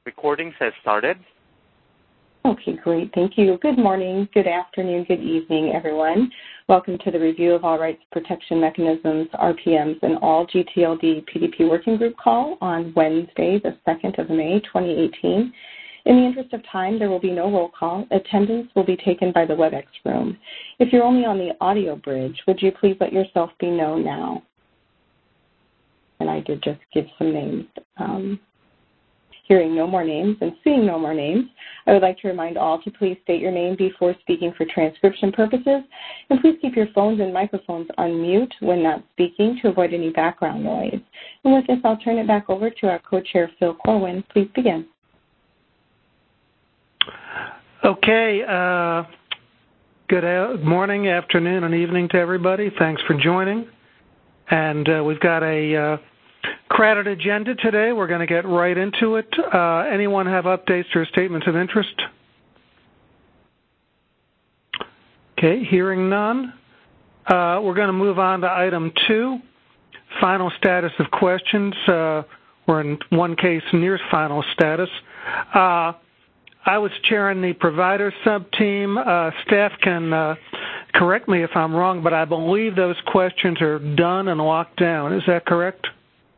Recordings has started. Okay, great. Thank you. Good morning, good afternoon, good evening, everyone. Welcome to the review of all rights protection mechanisms, RPMs, and all GTLD PDP working group call on Wednesday, the 2nd of May, 2018. In the interest of time, there will be no roll call. Attendance will be taken by the WebEx room. If you're only on the audio bridge, would you please let yourself be known now? And I did just give some names. Hearing no more names and seeing no more names, I would like to remind all to please state your name before speaking for transcription purposes, and please keep your phones and microphones on mute when not speaking to avoid any background noise. And with this, I'll turn it back over to our co-chair, Phil Corwin. Please begin. Okay. Good morning, afternoon, and evening to everybody. Thanks for joining. And we've got a crowded agenda today. We're going to get right into it. Anyone have updates or statements of interest? Okay, hearing none. We're going to move on to item 2, final status of questions. We're in one case near final status. I was chairing the provider sub-team. Staff can correct me if I'm wrong, but I believe those questions are done and locked down. Is that correct?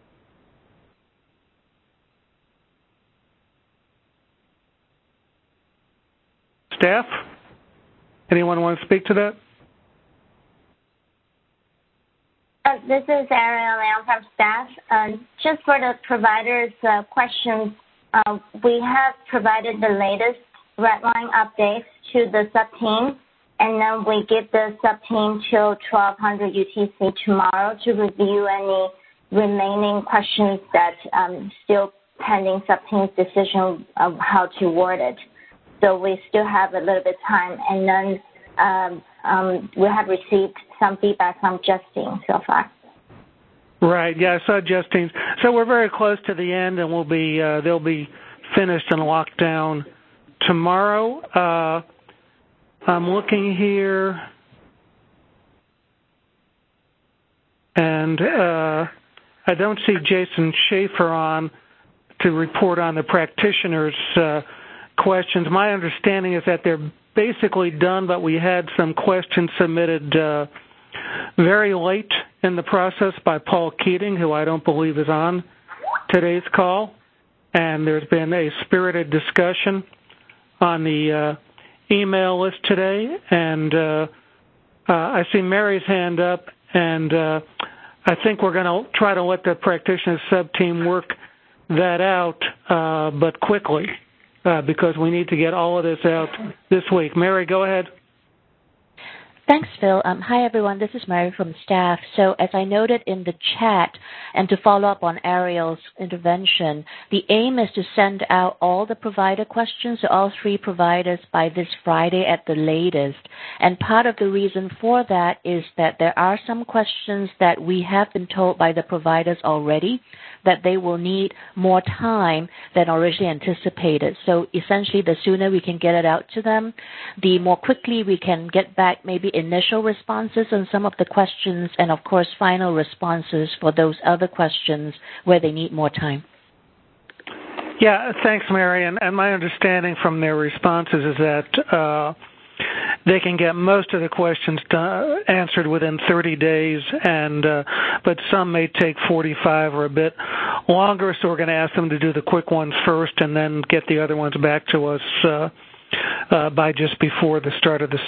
Staff? Anyone want to speak to that? This is Ariel Lam from staff. Just for the providers' questions, we have provided the latest redline updates to the sub-team, and then we give the sub-team till 1200 UTC tomorrow to review any remaining questions that still pending sub-team's decision of how to word it. So we still have a little bit of time, and then we have received some feedback from Justine so far. Right. Yeah, I saw Justine. So we're very close to the end, and they'll be finished and locked down tomorrow. I'm looking here, and I don't see Jason Schaefer on to report on the practitioners' questions. My understanding is that they're basically done, but we had some questions submitted very late in the process by Paul Keating, who I don't believe is on today's call. And there's been a spirited discussion on the email list today. And I see Mary's hand up, and I think we're going to try to let the practitioners sub-team work that out, but quickly. Because we need to get all of this out this week. Mary, go ahead. Thanks, Phil. Hi, everyone. This is Mary from staff. So as I noted in the chat, and to follow up on Ariel's intervention, the aim is to send out all the provider questions to all 3 providers by this Friday at the latest. And part of the reason for that is that there are some questions that we have been told by the providers already that they will need more time than originally anticipated. So essentially, the sooner we can get it out to them, the more quickly we can get back maybe initial responses on some of the questions, and of course final responses for those other questions where they need more time. Yeah, thanks, Mary. And my understanding from their responses is that they can get most of the questions answered within 30 days, but some may take 45 or a bit longer, so we're going to ask them to do the quick ones first and then get the other ones back to us by just before the start of the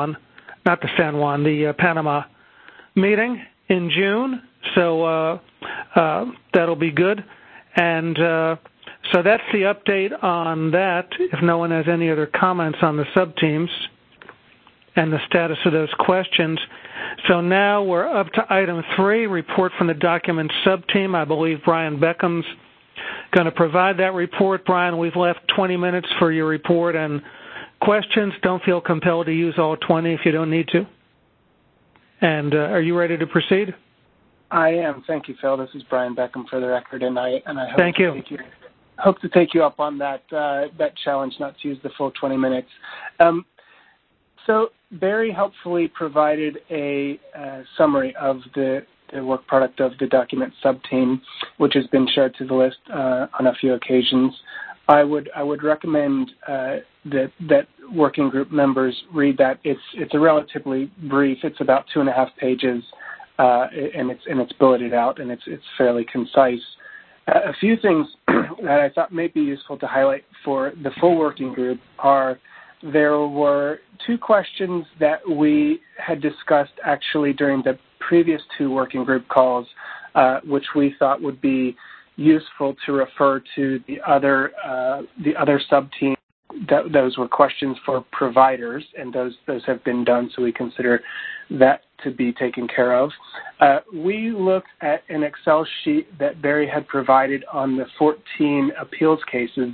the Panama meeting in June. So that'll be good. And so that's the update on that, if no one has any other comments on the sub-teams and the status of those questions. So now we're up to item 3, report from the document sub-team. I believe Brian Beckham's going to provide that report. Brian, we've left 20 minutes for your report and questions. Don't feel compelled to use all 20 if you don't need to. And are you ready to proceed? I am. Thank you, Phil. This is Brian Beckham for the record, and I hope Thank you. Hope to take you up on that challenge, not to use the full 20 minutes. So Barry helpfully provided a summary of the work product of the document sub-team, which has been shared to the list on a few occasions. I would recommend that working group members read that. It's a relatively brief. It's about 2.5 pages, and it's bulleted out, and it's fairly concise. A few things that I thought may be useful to highlight for the full working group are there were 2 questions that we had discussed actually during the previous 2 working group calls, which we thought would be useful to refer to the other sub-team. Those were questions for providers, and those have been done, so we consider that to be taken care of. We looked at an Excel sheet that Barry had provided on the 14 appeals cases.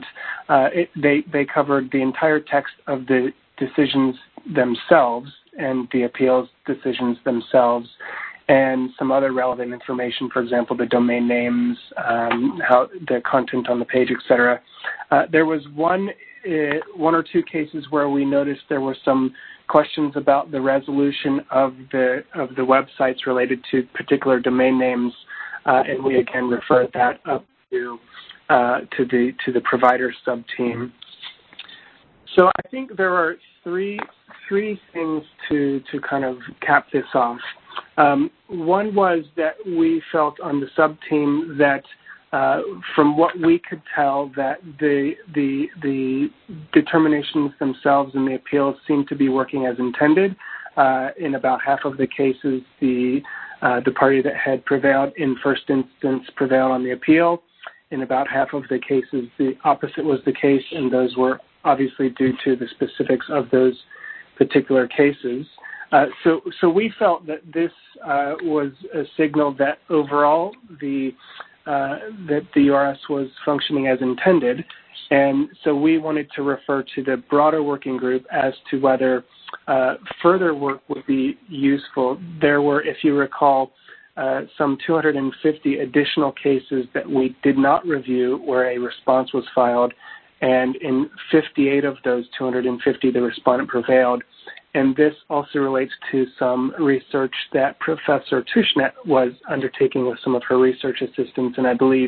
They covered the entire text of the decisions themselves and the appeals decisions themselves, and some other relevant information, for example, the domain names, how the content on the page, etc. There was one or two cases where we noticed there were some questions about the resolution of the websites related to particular domain names, and we again referred that up to the provider sub-team. So I think there are three things to kind of cap this off. One was that we felt on the sub-team that from what we could tell that the determinations themselves and the appeals seemed to be working as intended. In about half of the cases, the party that had prevailed in first instance prevailed on the appeal. In about half of the cases, the opposite was the case, and those were obviously due to the specifics of those particular cases. So we felt that this was a signal that overall that the URS was functioning as intended, and so we wanted to refer to the broader working group as to whether further work would be useful. There were, if you recall, some 250 additional cases that we did not review where a response was filed, and in 58 of those 250, the respondent prevailed. And this also relates to some research that Professor Tushnet was undertaking with some of her research assistants, and I believe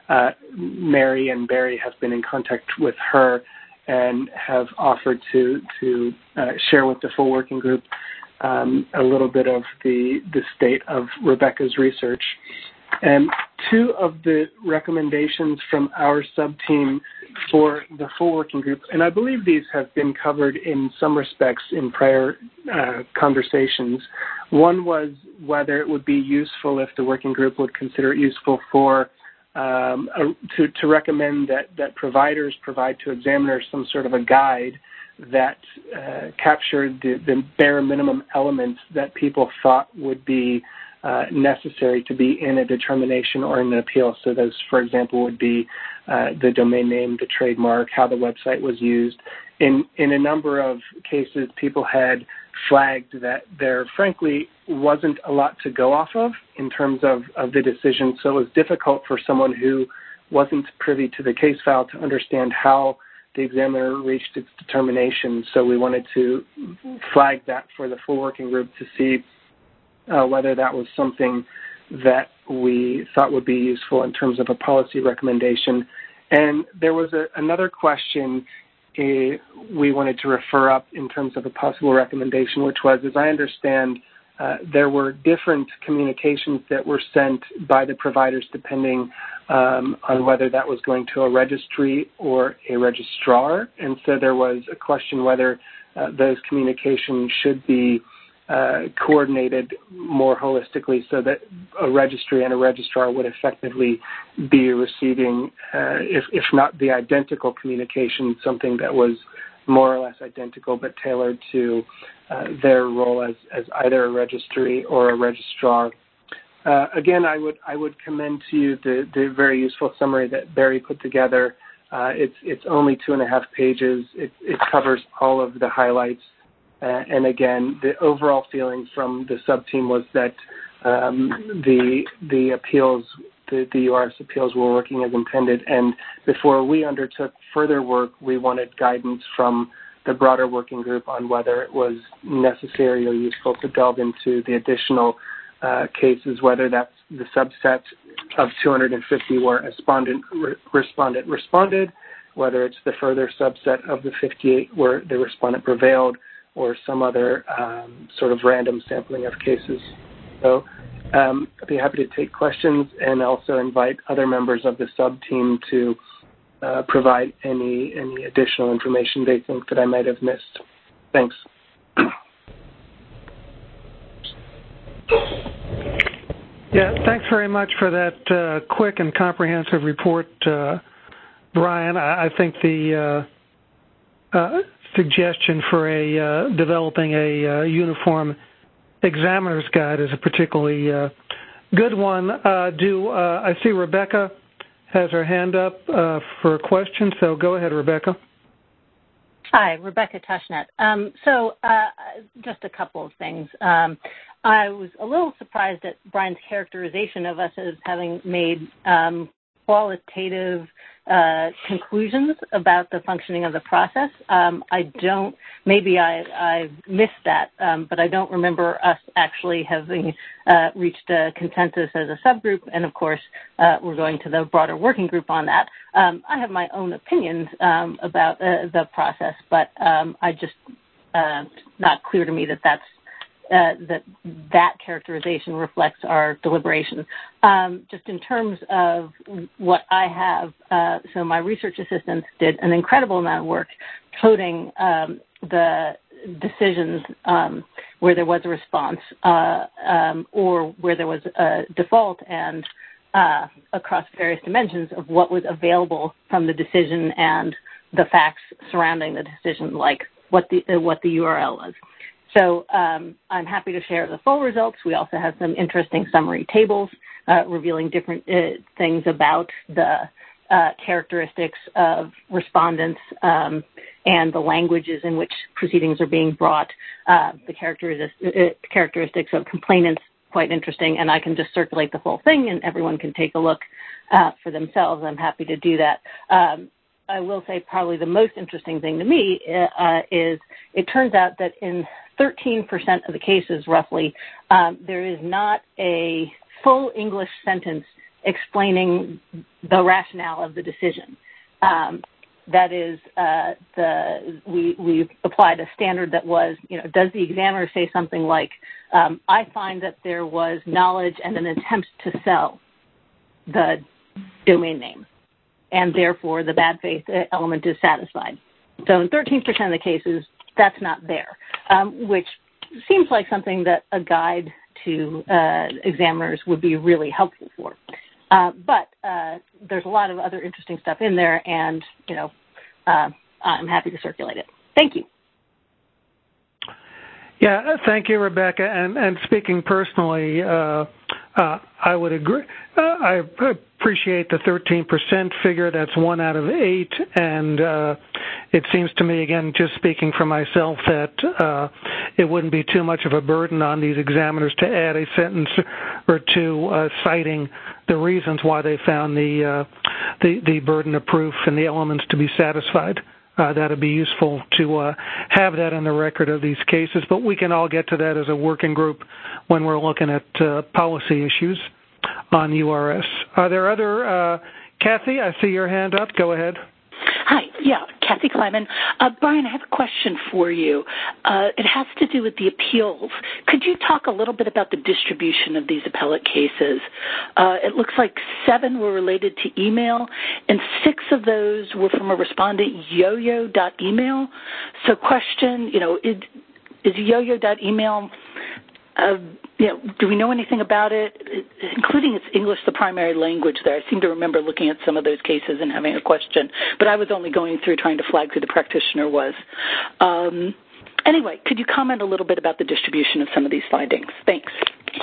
Mary and Barry have been in contact with her and have offered to share with the full working group a little bit of the state of Rebecca's research. And 2 of the recommendations from our sub-team for the full working group, and I believe these have been covered in some respects in prior conversations. One was whether it would be useful if the working group would consider it useful for to recommend that providers provide to examiners some sort of a guide that captured the bare minimum elements that people thought would be necessary to be in a determination or in an appeal. So those, for example, would be the domain name, the trademark, how the website was used. In a number of cases, people had flagged that there, frankly, wasn't a lot to go off of in terms of the decision. So it was difficult for someone who wasn't privy to the case file to understand how the examiner reached its determination. So we wanted to flag that for the full working group to see whether that was something that we thought would be useful in terms of a policy recommendation. And there was another question we wanted to refer up in terms of a possible recommendation, which was, as I understand, there were different communications that were sent by the providers depending on whether that was going to a registry or a registrar. And so there was a question whether those communications should be coordinated more holistically so that a registry and a registrar would effectively be receiving, if not the identical communication, something that was more or less identical but tailored to their role as either a registry or a registrar. Again, I would commend to you the very useful summary that Barry put together. It's only 2.5 pages. It covers all of the highlights. And again, the overall feeling from the sub-team was that the appeals, the URS appeals were working as intended. And before we undertook further work, we wanted guidance from the broader working group on whether it was necessary or useful to delve into the additional cases, whether that's the subset of 250 where respondent responded, whether it's the further subset of the 58 where the respondent prevailed, or some other sort of random sampling of cases. So I'd be happy to take questions and also invite other members of the sub-team to provide any additional information they think that I might have missed. Thanks. Yeah, thanks very much for that quick and comprehensive report, Brian. I think the suggestion for developing a uniform examiner's guide is a particularly good one. I see Rebecca has her hand up for a question, so go ahead, Rebecca. Hi, Rebecca Tushnet. Just a couple of things. I was a little surprised at Brian's characterization of us as having made qualitative conclusions about the functioning of the process. Maybe I missed that, but I don't remember us actually having reached a consensus as a subgroup, and of course, we're going to the broader working group on that. I have my own opinions about the process, but I just not clear to me that that characterization reflects our deliberation. Just in terms of what I have, so my research assistants did an incredible amount of work coding the decisions where there was a response or where there was a default, and across various dimensions of what was available from the decision and the facts surrounding the decision, like what the URL was. So I'm happy to share the full results. We also have some interesting summary tables revealing different things about the characteristics of respondents and the languages in which proceedings are being brought, the characteristics of complainants, quite interesting, and I can just circulate the full thing and everyone can take a look for themselves. I'm happy to do that. I will say probably the most interesting thing to me is it turns out that in 13% of the cases, roughly, there is not a full English sentence explaining the rationale of the decision. That is, we've applied a standard that was, does the examiner say something like, I find that there was knowledge and an attempt to sell the domain name, and therefore the bad faith element is satisfied. So in 13% of the cases, that's not there, which seems like something that a guide to examiners would be really helpful for. But there's a lot of other interesting stuff in there, and, I'm happy to circulate it. Thank you. Yeah, thank you, Rebecca. And speaking personally, I would agree. I appreciate the 13% figure. That's 1 out of 8. And it seems to me, again, just speaking for myself, that it wouldn't be too much of a burden on these examiners to add a sentence or two citing the reasons why they found the burden of proof and the elements to be satisfied. That would be useful to have that in the record of these cases, but we can all get to that as a working group when we're looking at policy issues on URS. Are there other, Kathy, I see your hand up. Go ahead. Hi, Kathy Kleiman. Brian, I have a question for you. It has to do with the appeals. Could you talk a little bit about the distribution of these appellate cases? It looks like 7 were related to email, and 6 of those were from a respondent, yoyo.email. So question, is yoyo.email, do we know anything about it, including its English, the primary language there? I seem to remember looking at some of those cases and having a question, but I was only going through trying to flag who the practitioner was. Anyway, could you comment a little bit about the distribution of some of these findings? Thanks.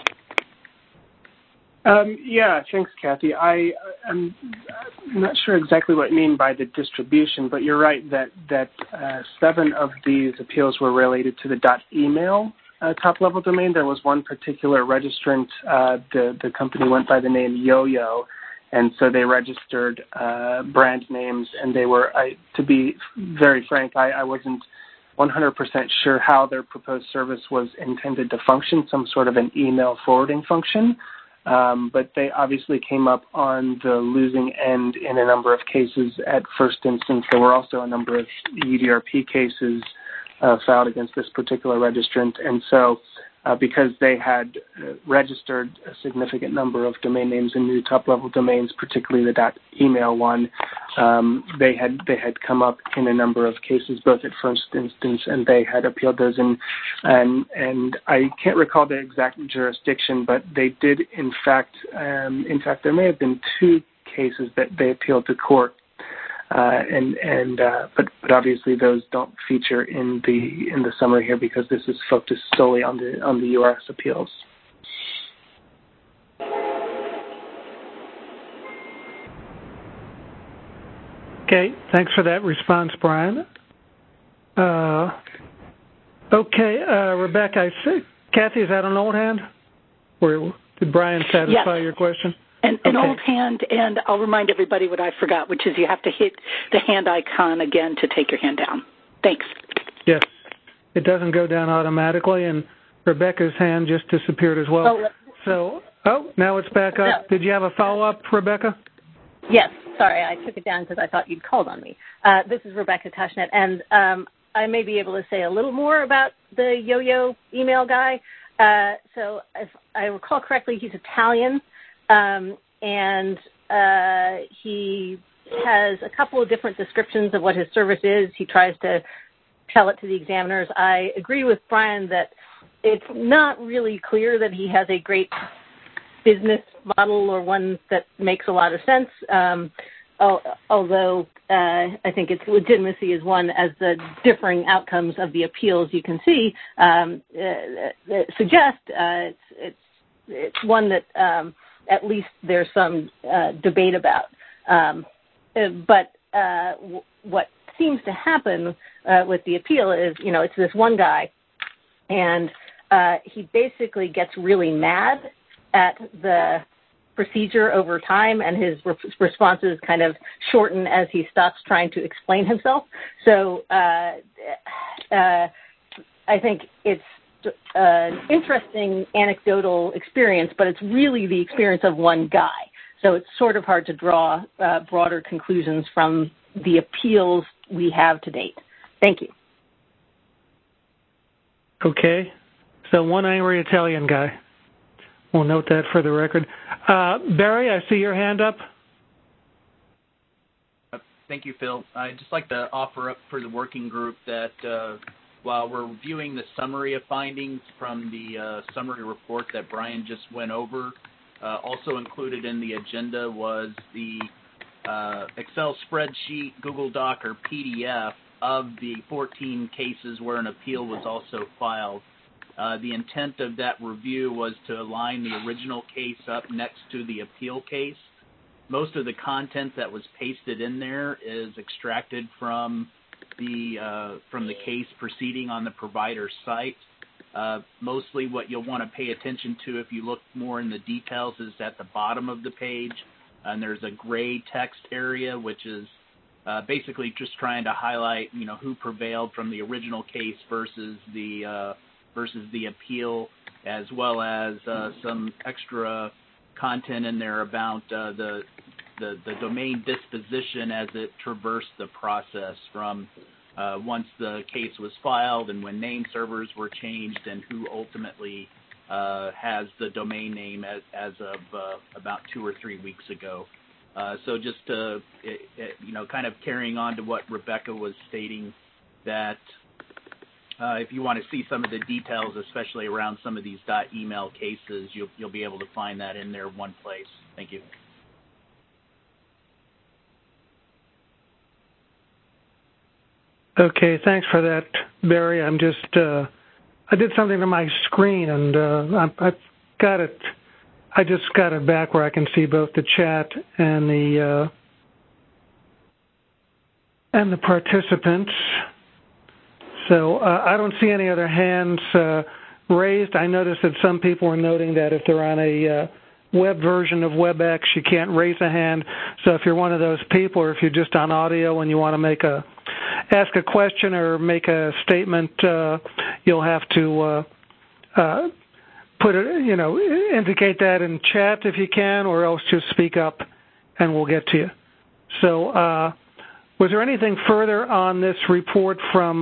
Thanks, Kathy. I'm not sure exactly what you mean by the distribution, but you're right that 7 of these appeals were related to the .email top-level domain. There was one particular registrant. The company went by the name Yo-Yo, and so they registered brand names, and they were, to be very frank, I wasn't 100% sure how their proposed service was intended to function, some sort of an email forwarding function. But they obviously came up on the losing end in a number of cases at first instance. There were also a number of UDRP cases filed against this particular registrant. And so because they had registered a significant number of domain names and new top-level domains, particularly the .email one, they had come up in a number of cases, both at first instance, and they had appealed those. And I can't recall the exact jurisdiction, but they did, in fact, there may have been 2 cases that they appealed to court. But obviously those don't feature in the summary here because this is focused solely on the URS appeals. Okay, thanks for that response, Brian. Rebecca, I see. Kathy, is that an old hand? Or did Brian satisfy your question? An old hand, and I'll remind everybody what I forgot, which is you have to hit the hand icon again to take your hand down. Thanks. Yes. It doesn't go down automatically, and Rebecca's hand just disappeared as well. Now it's back up. Did you have a follow-up, Rebecca? Yes. Sorry, I took it down because I thought you'd called on me. This is Rebecca Tushnet, and I may be able to say a little more about the yo-yo email guy. So if I recall correctly, he's Italian. And he has a couple of different descriptions of what his service is. He tries to tell it to the examiners. I agree with Brian that it's not really clear that he has a great business model or one that makes a lot of sense, although I think its legitimacy is one, as the differing outcomes of the appeals you can see suggest. It's one that at least there's some debate about. But what seems to happen with the appeal is, it's this one guy, and he basically gets really mad at the procedure over time, and his responses kind of shorten as he stops trying to explain himself. So I think it's an interesting anecdotal experience, but it's really the experience of one guy. So it's sort of hard to draw broader conclusions from the appeals we have to date. Thank you. Okay. So one angry Italian guy. We'll note that for the record. Barry, I see your hand up. Thank you, Phil. I'd just like to offer up for the working group that while we're reviewing the summary of findings from the summary report that Brian just went over, also included in the agenda was the Excel spreadsheet, Google Doc, or PDF of the 14 cases where an appeal was also filed. The intent of that review was to align the original case up next to the appeal case. Most of the content that was pasted in there is extracted from the case proceeding on the provider's site. Mostly what you'll want to pay attention to if you look more in the details is at the bottom of the page, and there's a gray text area which is basically just trying to highlight who prevailed from the original case versus the appeal, as well as some extra content in there about the domain disposition as it traversed the process from once the case was filed and when name servers were changed and who ultimately has the domain name as of about 2 or 3 weeks ago. So just to, kind of carrying on to what Rebecca was stating, that if you want to see some of the details, especially around some of these .email cases, you'll be able to find that in there one place. Thank you. Okay, thanks for that, Barry. I'm just, I did something to my screen, and I've got it. I just got it back where I can see both the chat and the participants. So I don't see any other hands raised. I noticed that some people were noting that if they're on a web version of WebEx, you can't raise a hand. So if you're one of those people, or if you're just on audio and you want to make ask a question or make a statement, you'll have to put it, indicate that in chat if you can, or else just speak up and we'll get to you. So was there anything further on this report from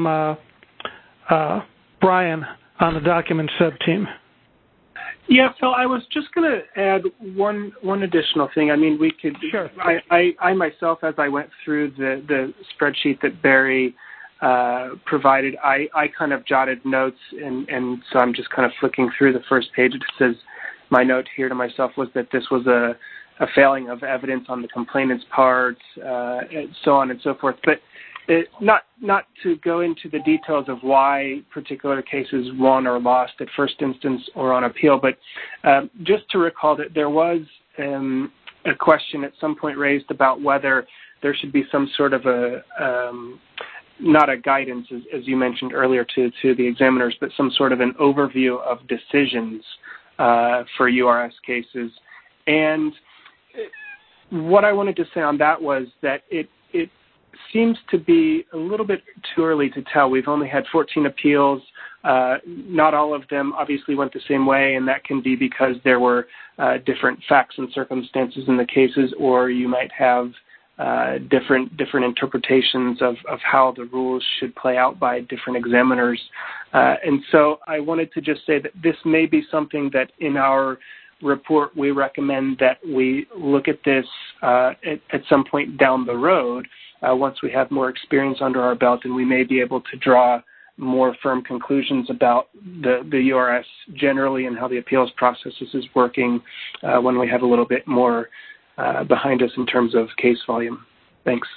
Brian on the document subteam? Yeah, Phil, I was just going to add one additional thing. I mean, we could. Sure. I myself, as I went through the spreadsheet that Barry provided, I kind of jotted notes, and so I'm just kind of flicking through the first page. It says, my note here to myself was that this was a failing of evidence on the complainant's part, and so on and so forth. But not to go into the details of why particular cases won or lost at first instance or on appeal, but just to recall that there was a question at some point raised about whether there should be some sort of a not a guidance, as you mentioned earlier, to the examiners, but some sort of an overview of decisions for URS cases. And what I wanted to say on that was that it seems to be a little bit too early to tell. We've only had 14 appeals. Not all of them obviously went the same way, and that can be because there were different facts and circumstances in the cases, or you might have different interpretations of how the rules should play out by different examiners. And so I wanted to just say that this may be something that in our report we recommend that we look at this at some point down the road once we have more experience under our belt, and we may be able to draw more firm conclusions about the URS generally and how the appeals process is working when we have a little bit more behind us in terms of case volume. Thanks.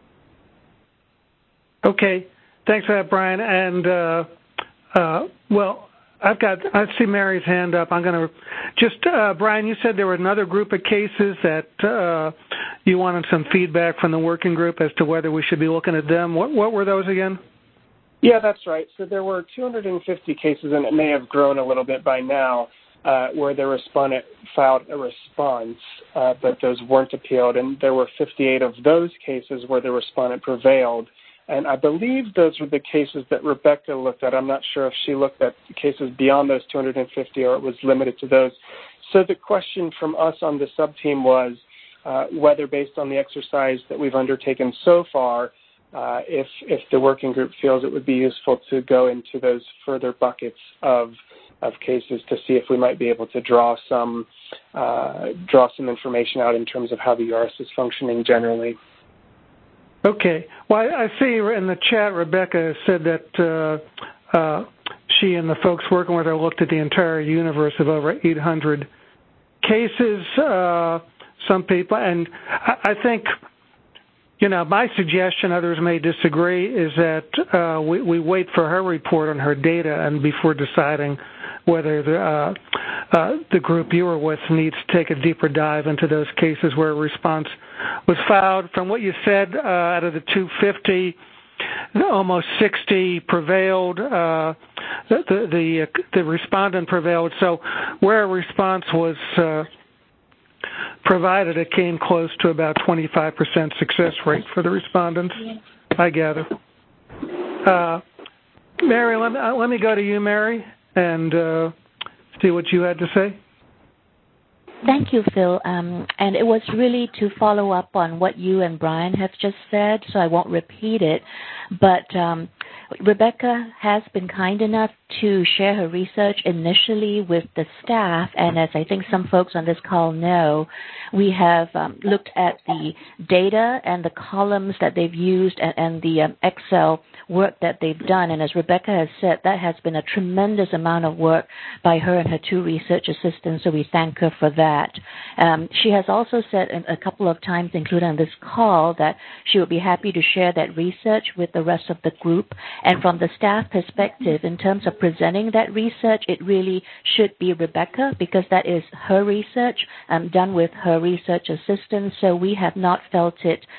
Okay. Thanks for that, Brian. And, well, I see Mary's hand up. I'm going to just, Brian, you said there were another group of cases that you wanted some feedback from the working group as to whether we should be looking at them. What were those again? Yeah, that's right. So there were 250 cases, and it may have grown a little bit by now, where the respondent filed a response, but those weren't appealed. And there were 58 of those cases where the respondent prevailed. And I believe those were the cases that Rebecca looked at. I'm not sure if she looked at cases beyond those 250 or it was limited to those. So the question from us on the sub-team was whether, based on the exercise that we've undertaken so far, if the working group feels it would be useful to go into those further buckets of cases to see if we might be able to draw some information out in terms of how the URS is functioning generally. Okay. Well, I see in the chat Rebecca said that she and the folks working with her looked at the entire universe of over 800 cases. Some people, and I think, my suggestion, others may disagree, is that we wait for her report on her data and before deciding whether the group you were with needs to take a deeper dive into those cases where a response was filed. From what you said, out of the 250, almost 60 prevailed. The respondent prevailed. So where a response was provided, it came close to about 25% success rate for the respondents, I gather. Mary, let me go to you, Mary, and see what you had to say. Thank you, Phil. And it was really to follow up on what you and Brian have just said, so I won't repeat it. But Rebecca has been kind enough to share her research initially with the staff, and as I think some folks on this call know, we have looked at the data and the columns that they've used and the Excel work that they've done, and as Rebecca has said, that has been a tremendous amount of work by her and her two research assistants, so we thank her for that. She has also said a couple of times, including on this call, that she would be happy to share that research with the rest of the group, and from the staff perspective, in terms of presenting that research, it really should be Rebecca, because that is her research done with her research assistant, so we have not felt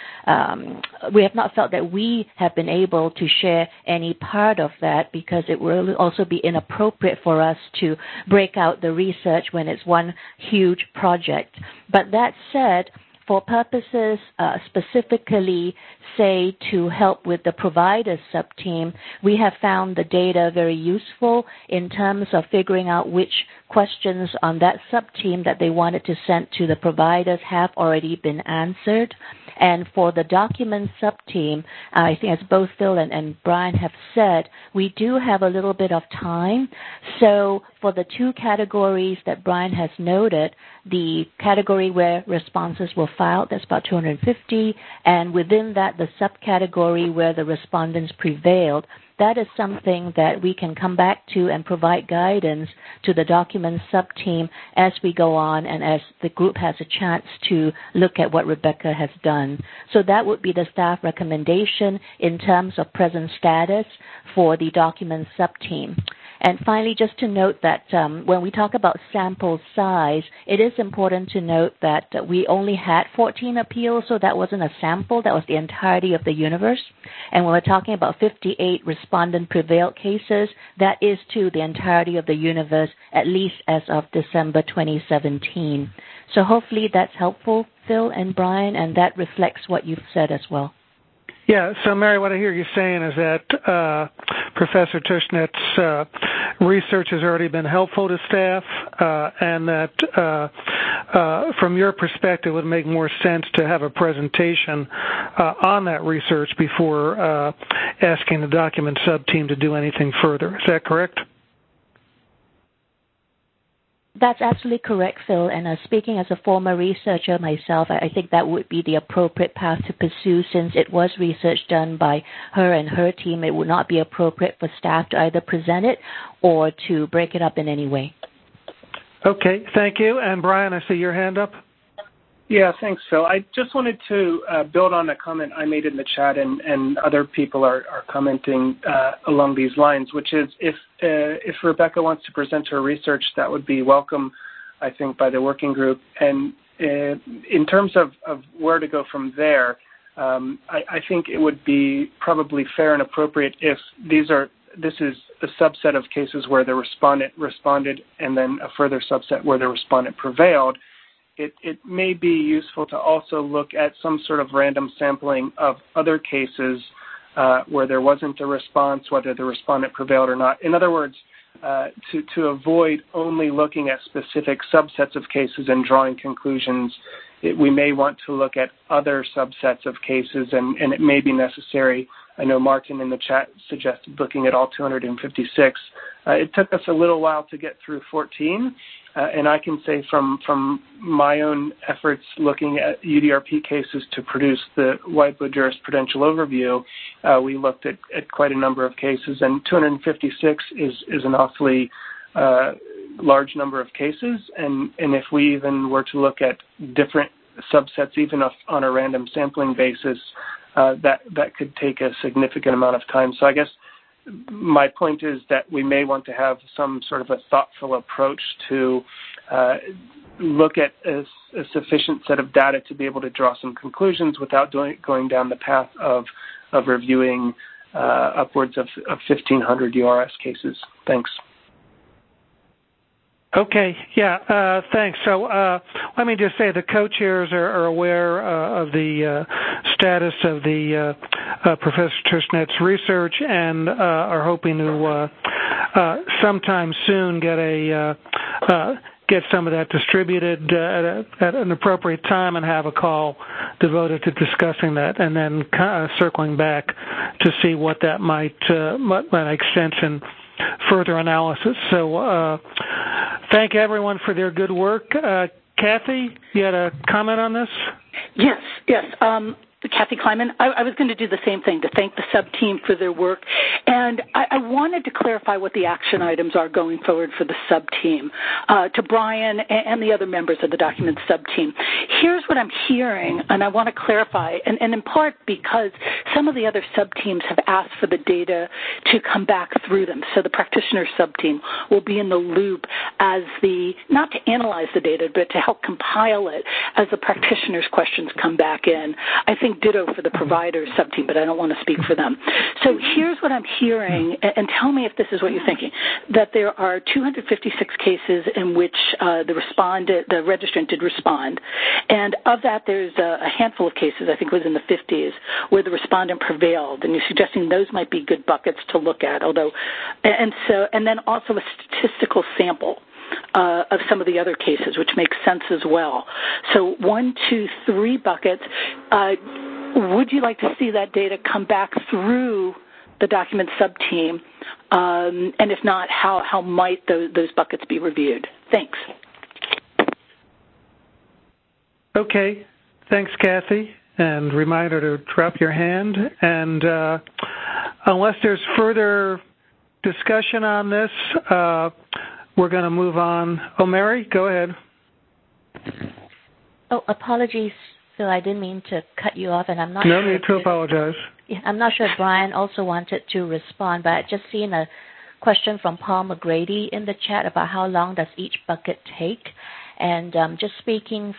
that we have been able to share any part of that, because it will also be inappropriate for us to break out the research when it's one huge project. But that said, for purposes specifically, say, to help with the provider subteam, we have found the data very useful in terms of figuring out which questions on that subteam that they wanted to send to the providers have already been answered. And for the document subteam, I think as both Phil and Brian have said, we do have a little bit of time. So for the two categories that Brian has noted, the category where responses were filed, that's about 250, and within that, the subcategory where the respondents prevailed, that is something that we can come back to and provide guidance to the document subteam as we go on and as the group has a chance to look at what Rebecca has done. So that would be the staff recommendation in terms of present status for the document subteam. And finally, just to note that when we talk about sample size, it is important to note that we only had 14 appeals, so that wasn't a sample. That was the entirety of the universe. And when we're talking about 58 respondent prevailed cases, that is to the entirety of the universe, at least as of December 2017. So hopefully that's helpful, Phil and Brian, and that reflects what you've said as well. Yeah, so Mary, what I hear you saying is that Professor Tushnet's research has already been helpful to staff, and that from your perspective it would make more sense to have a presentation on that research before asking the document subteam to do anything further. Is that correct? That's absolutely correct, Phil. And speaking as a former researcher myself, I think that would be the appropriate path to pursue since it was research done by her and her team. It would not be appropriate for staff to either present it or to break it up in any way. Okay, thank you. And Brian, I see your hand up. Yeah, thanks, Phil. I just wanted to build on a comment I made in the chat, and other people are commenting along these lines, which is if Rebecca wants to present her research, that would be welcome, I think, by the working group. And in terms of where to go from there, I think it would be probably fair and appropriate if this is a subset of cases where the respondent responded and then a further subset where the respondent prevailed. It may be useful to also look at some sort of random sampling of other cases where there wasn't a response, whether the respondent prevailed or not. In other words, to avoid only looking at specific subsets of cases and drawing conclusions, we may want to look at other subsets of cases, and it may be necessary. I know Martin in the chat suggested looking at all 256. It took us a little while to get through 14, and I can say from my own efforts looking at UDRP cases to produce the Whitewood Jurisprudential Overview, we looked at quite a number of cases, and 256 is an awfully large number of cases, and if we even were to look at different subsets, even on a random sampling basis, that could take a significant amount of time. So I guess my point is that we may want to have some sort of a thoughtful approach to look at a sufficient set of data to be able to draw some conclusions without going down the path of reviewing upwards of 1,500 URS cases. Thanks. Okay, yeah, thanks. So let me just say the co-chairs are aware of the status of the Professor Tushnet's research and are hoping to sometime soon get some of that distributed at an appropriate time and have a call devoted to discussing that, and then circling back to see what that might make sense in further analysis. So thank everyone for their good work. Kathy, you had a comment on this? Yes. Kathy Kleiman. I was going to do the same thing, to thank the sub-team for their work. And I wanted to clarify what the action items are going forward for the sub-team. To Brian and the other members of the document sub-team, here's what I'm hearing, and I want to clarify, and in part because some of the other sub-teams have asked for the data to come back through them. So the practitioner sub-team will be in the loop as not to analyze the data, but to help compile it as the practitioner's questions come back in. I think think ditto for the provider sub-team, but I don't want to speak for them. So here's what I'm hearing, and tell me if this is what you're thinking, that there are 256 cases in which the registrant did respond. And of that, there's a handful of cases, I think it was in the 50s, where the respondent prevailed. And you're suggesting those might be good buckets to look at, and then also a statistical sample of some of the other cases, which makes sense as well. So 1, 2, 3 buckets. Would you like to see that data come back through the document sub-team? And if not, how might those buckets be reviewed? Thanks. Okay. Thanks, Kathy. And reminder to drop your hand. And unless there's further discussion on this, we're going to move on. Oh, Mary, go ahead. Oh, apologies, Phil. I didn't mean to cut you off, and I'm not No sure need to apologize. I'm not sure if Brian also wanted to respond, but I just seen a question from Paul McGrady in the chat about how long does each bucket take. And just speaking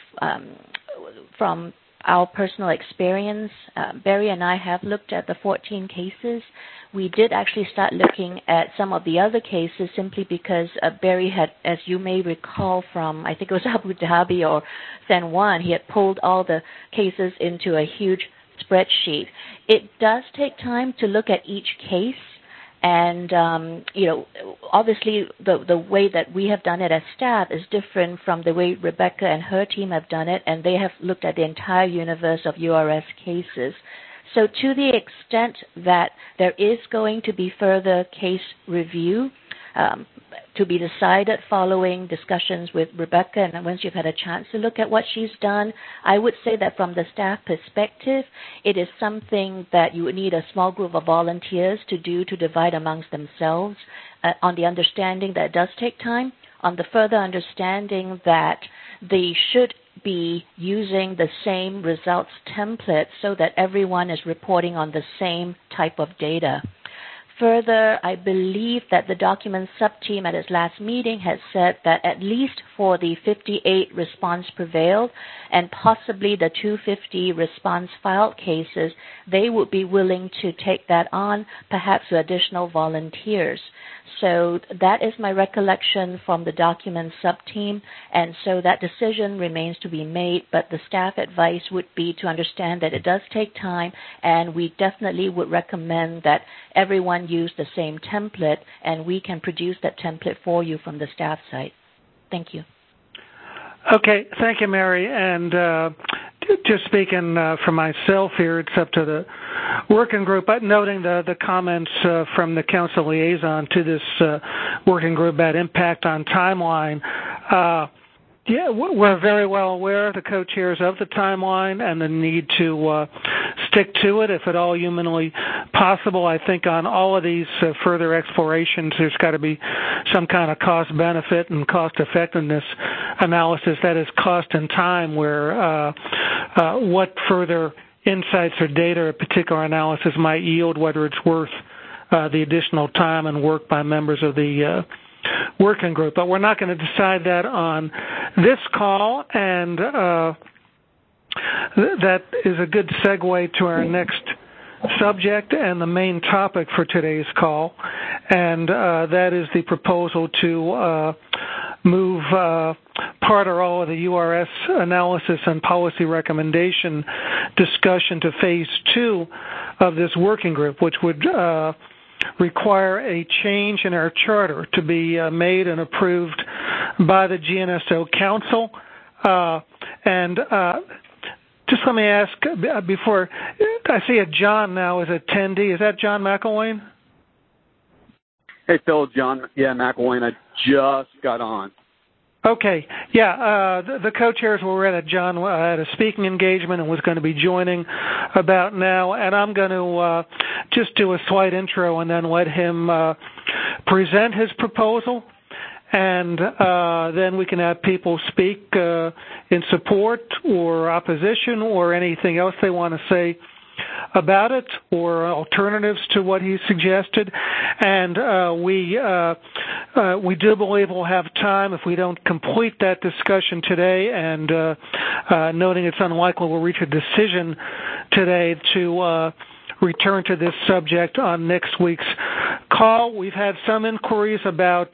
from our personal experience, Barry and I have looked at the 14 cases. We did actually start looking at some of the other cases simply because Barry had, as you may recall from, I think it was Abu Dhabi or San Juan, he had pulled all the cases into a huge spreadsheet. It does take time to look at each case. And, obviously the way that we have done it as staff is different from the way Rebecca and her team have done it, and they have looked at the entire universe of URS cases. So to the extent that there is going to be further case review to be decided following discussions with Rebecca, and once you've had a chance to look at what she's done, I would say that from the staff perspective, it is something that you would need a small group of volunteers to do to divide amongst themselves on the understanding that it does take time, on the further understanding that they should be using the same results template so that everyone is reporting on the same type of data. Further, I believe that the document sub-team at its last meeting has said that at least for the 58 response prevailed and possibly the 250 response filed cases, they would be willing to take that on, perhaps with additional volunteers. So that is my recollection from the document sub-team, and so that decision remains to be made, but the staff advice would be to understand that it does take time, and we definitely would recommend that everyone use the same template, and we can produce that template for you from the staff side. Thank you. Okay, thank you, Mary. And just speaking for myself here, it's up to the working group, but noting the comments from the council liaison to this working group about impact on timeline. We're very well aware, the co-chairs, of the timeline and the need to stick to it if at all humanly possible. I think on all of these further explorations, there's got to be some kind of cost-benefit and cost-effectiveness analysis, that is cost and time, where what further insights or data a particular analysis might yield, whether it's worth the additional time and work by members of the working group. But we're not going to decide that on this call, and that is a good segue to our next subject and the main topic for today's call, and that is the proposal to move part or all of the URS analysis and policy recommendation discussion to phase 2 of this working group, which would require a change in our charter to be made and approved by the GNSO Council. And just let me ask, before, I see a John now as attendee. Is that John McElwain? Hey, Phil, John. Yeah, McElwain. I just got on. Okay. Yeah, the co-chairs were at John had a speaking engagement and was going to be joining about now, and I'm going to just do a slight intro and then let him present his proposal, and then we can have people speak in support or opposition or anything else they want to say about it or alternatives to what he suggested, and we do believe we'll have time if we don't complete that discussion today, and noting it's unlikely we'll reach a decision today to return to this subject on next week's call. We've had some inquiries about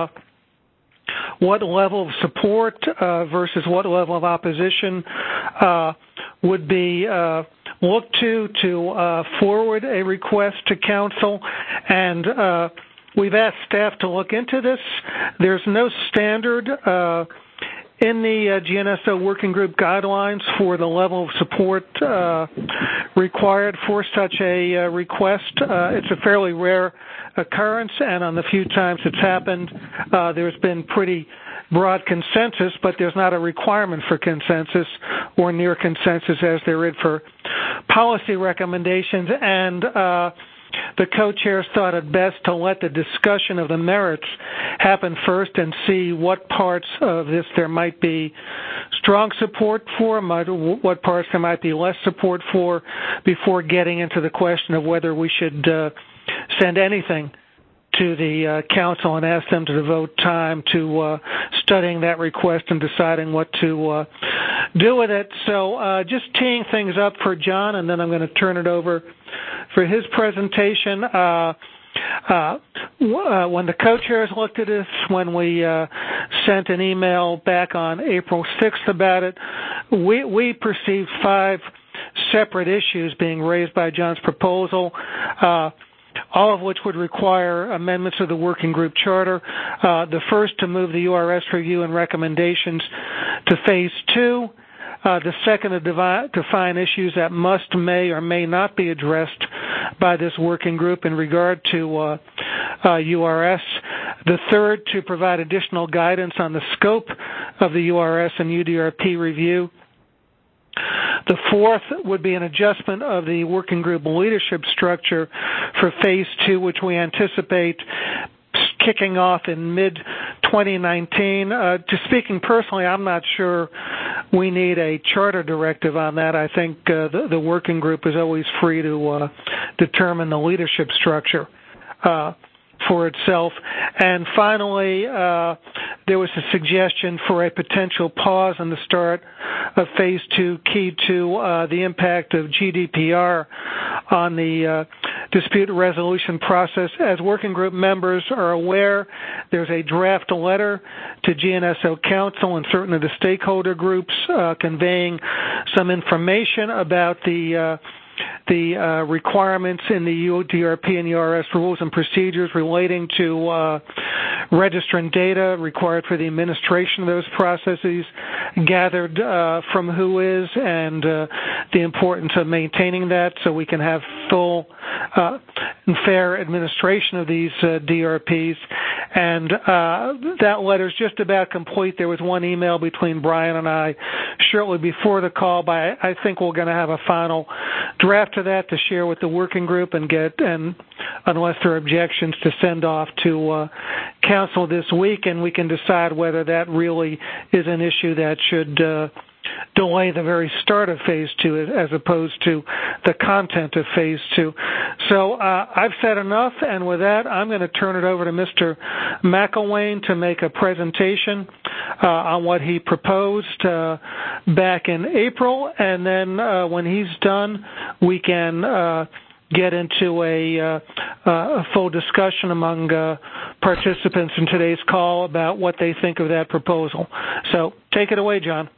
what level of support versus what level of opposition would be looked to forward a request to council, and we've asked staff to look into this. There's no standard in the GNSO working group guidelines for the level of support required for such a request. It's a fairly rare occurrence, and on the few times it's happened, there's been pretty broad consensus, but there's not a requirement for consensus or near consensus as there is for policy recommendations, and the co-chairs thought it best to let the discussion of the merits happen first and see what parts of this there might be strong support for, what parts there might be less support for, before getting into the question of whether we should send anything to the council and ask them to devote time to studying that request and deciding what to do with it. So just teeing things up for John, and then I'm going to turn it over for his presentation. When the co-chairs looked at this, when we sent an email back on April 6th about it, we perceived 5 separate issues being raised by John's proposal, all of which would require amendments of the working group charter. The first, to move the URS review and recommendations to Phase 2. The second, to define issues that must, may, or may not be addressed by this working group in regard to URS. The third, to provide additional guidance on the scope of the URS and UDRP review. The fourth would be an adjustment of the working group leadership structure for Phase 2, which we anticipate kicking off in mid-2019. Just speaking personally, I'm not sure we need a charter directive on that. I think the working group is always free to determine the leadership structure for itself. And finally, there was a suggestion for a potential pause on the start of Phase 2, key to the impact of GDPR on the dispute resolution process. As working group members are aware, there's a draft letter to GNSO Council and certain of the stakeholder groups conveying some information about the requirements in the UDRP and URS rules and procedures relating to registrant data required for the administration of those processes, gathered from who is, and the importance of maintaining that so we can have full and fair administration of these DRPs. And that letter's just about complete. There was one email between Brian and I shortly before the call, but I think we're going to have a final draft of that to share with the working group and unless there are objections, to send off to council this week, and we can decide whether that really is an issue that should delay the very start of Phase 2 as opposed to the content of Phase 2. So I've said enough, and with that, I'm going to turn it over to Mr. McElwain to make a presentation on what he proposed back in April, and then when he's done, we can get into a full discussion among participants in today's call about what they think of that proposal. So take it away, John.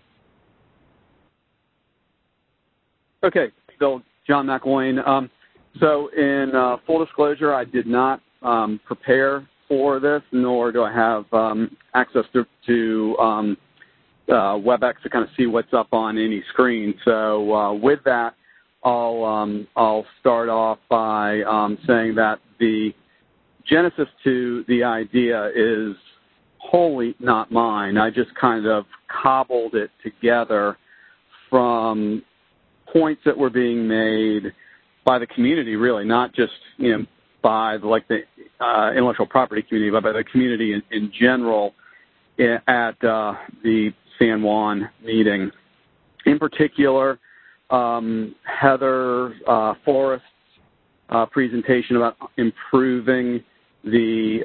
Okay, so John McElwain. So in full disclosure, I did not prepare for this, nor do I have access to WebEx to kind of see what's up on any screen. So with that, I'll start off by saying that the genesis to the idea is wholly not mine. I just kind of cobbled it together from points that were being made by the community, really, not just by the intellectual property community, but by the community in general at the San Juan meeting. In particular, Heather Forrest's presentation about improving the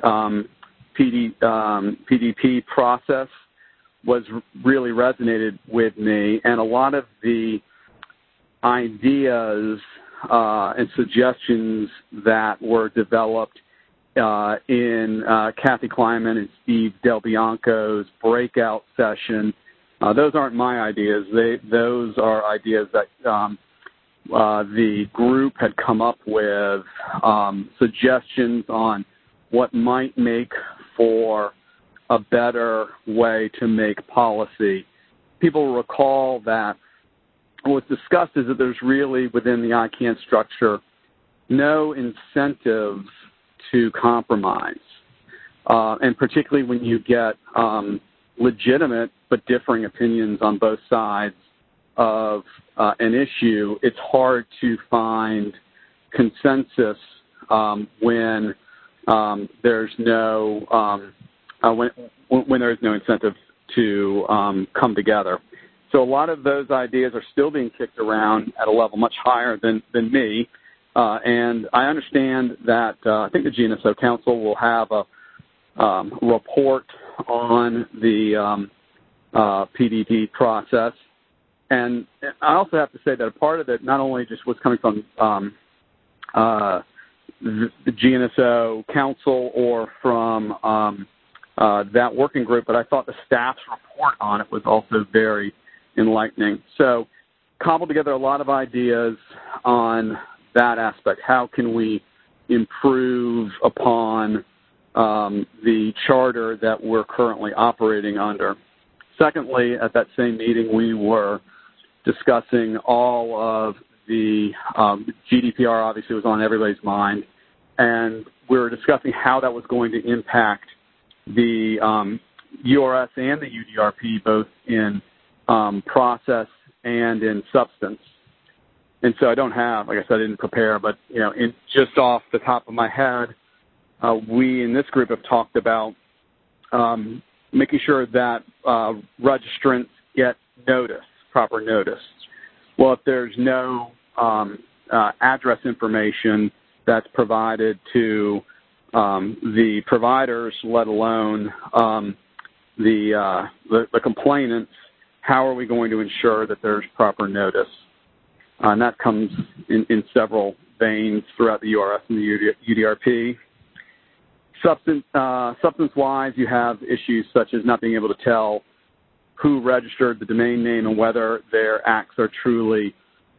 PDP process really resonated with me, and a lot of the ideas and suggestions that were developed in Kathy Kleiman and Steve Del Bianco's breakout session, those aren't my ideas. Those are ideas that the group had come up with, suggestions on what might make for a better way to make policy. People recall that what's discussed is that there's really, within the ICANN structure, no incentives to compromise. And particularly when you get legitimate but differing opinions on both sides of an issue, it's hard to find consensus when there's no when there's no incentive to come together. So a lot of those ideas are still being kicked around at a level much higher than me. And I understand that I think the GNSO Council will have a report on the PDP process. And I also have to say that a part of it not only just was coming from the GNSO Council or from that working group, but I thought the staff's report on it was also very enlightening. So cobbled together a lot of ideas on that aspect. How can we improve upon the charter that we're currently operating under? Secondly, at that same meeting, we were discussing all of the GDPR obviously was on everybody's mind, and we were discussing how that was going to impact the URS and the UDRP, both in process and in substance. And so I don't have, like I said, I didn't prepare, but just off the top of my head, we in this group have talked about making sure that registrants get notice, proper notice. Well, if there's no address information that's provided to the providers, let alone the complainants, how are we going to ensure that there's proper notice? And that comes in several veins throughout the URS and the UDRP. Substance-wise, you have issues such as not being able to tell who registered the domain name and whether their acts are truly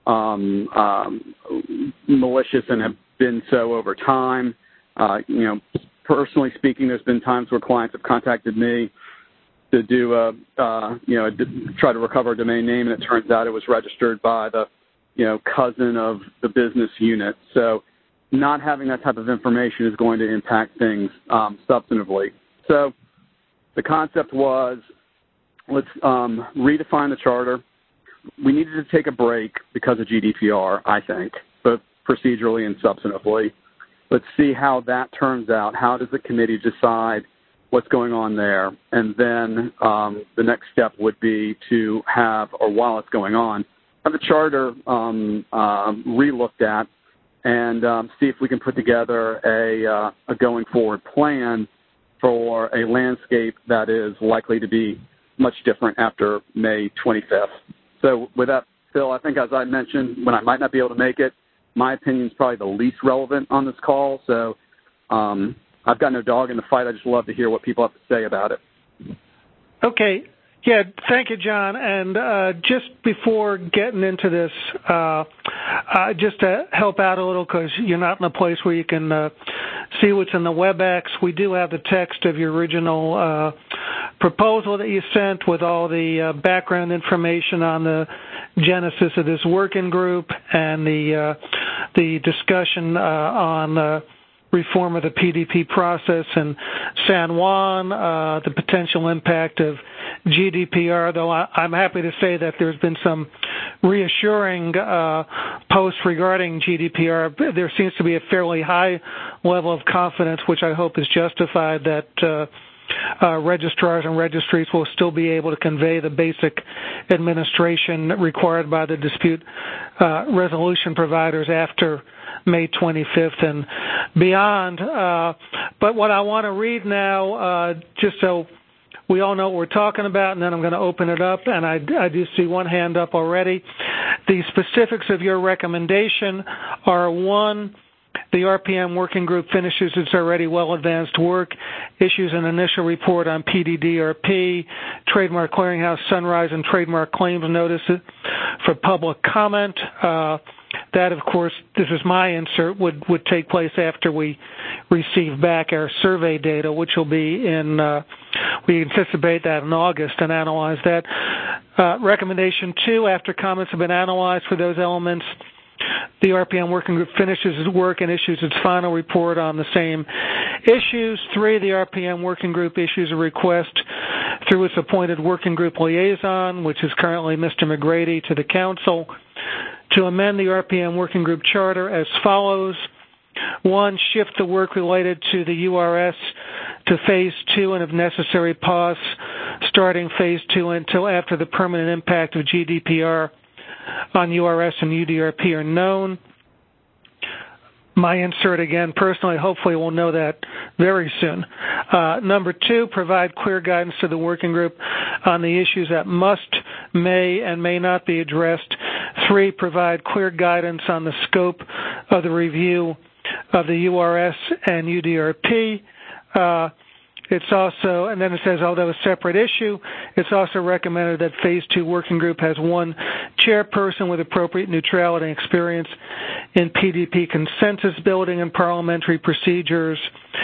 malicious and have been so over time. Personally speaking, there's been times where clients have contacted me to do try to recover a domain name, and it turns out it was registered by the cousin of the business unit. So not having that type of information is going to impact things substantively. So the concept was, let's redefine the charter. We needed to take a break because of GDPR, I think, both procedurally and substantively. Let's see how that turns out. How does the committee decide what's going on there? And then the next step would be to have, or while it's going on, have the charter re-looked at and see if we can put together a going forward plan for a landscape that is likely to be much different after May 25th. So with that, Phil, I think as I mentioned, when I might not be able to make it, my opinion is probably the least relevant on this call. So I've got no dog in the fight. I just love to hear what people have to say about it. Okay. Yeah, thank you, John. And just before getting into this, just to help out a little, because you're not in a place where you can see what's in the WebEx, we do have the text of your original proposal that you sent with all the background information on the genesis of this working group and the discussion on reform of the PDP process in San Juan, the potential impact of GDPR, though I'm happy to say that there's been some reassuring posts regarding GDPR. There seems to be a fairly high level of confidence, which I hope is justified, that registrars and registries will still be able to convey the basic administration required by the dispute resolution providers after May 25th and beyond. But what I want to read now, just so we all know what we're talking about, and then I'm going to open it up, and I do see one hand up already. The specifics of your recommendation are, 1, the RPM working group finishes its already well-advanced work, issues an initial report on PDDRP, Trademark Clearinghouse, Sunrise, and trademark claims notices for public comment. That, of course, this is my insert, would take place after we receive back our survey data, which will be in, we anticipate that in August, and analyze that. Recommendation 2, after comments have been analyzed for those elements, the RPM working group finishes its work and issues its final report on the same issues. 3, the RPM working group issues a request through its appointed working group liaison, which is currently Mr. McGrady, to the Council, to amend the RPM working group charter as follows. 1, shift the work related to the URS to Phase 2 and, if necessary, pause starting Phase 2 until after the permanent impact of GDPR on URS and UDRP are known. My insert again, personally, hopefully we'll know that very soon. Number 2, provide clear guidance to the working group on the issues that must, may, and may not be addressed. 3, provide clear guidance on the scope of the review of the URS and UDRP. It's also, and then it says, although a separate issue, it's also recommended that Phase 2 working group has 1 chairperson with appropriate neutrality and experience in PDP consensus building and parliamentary procedures.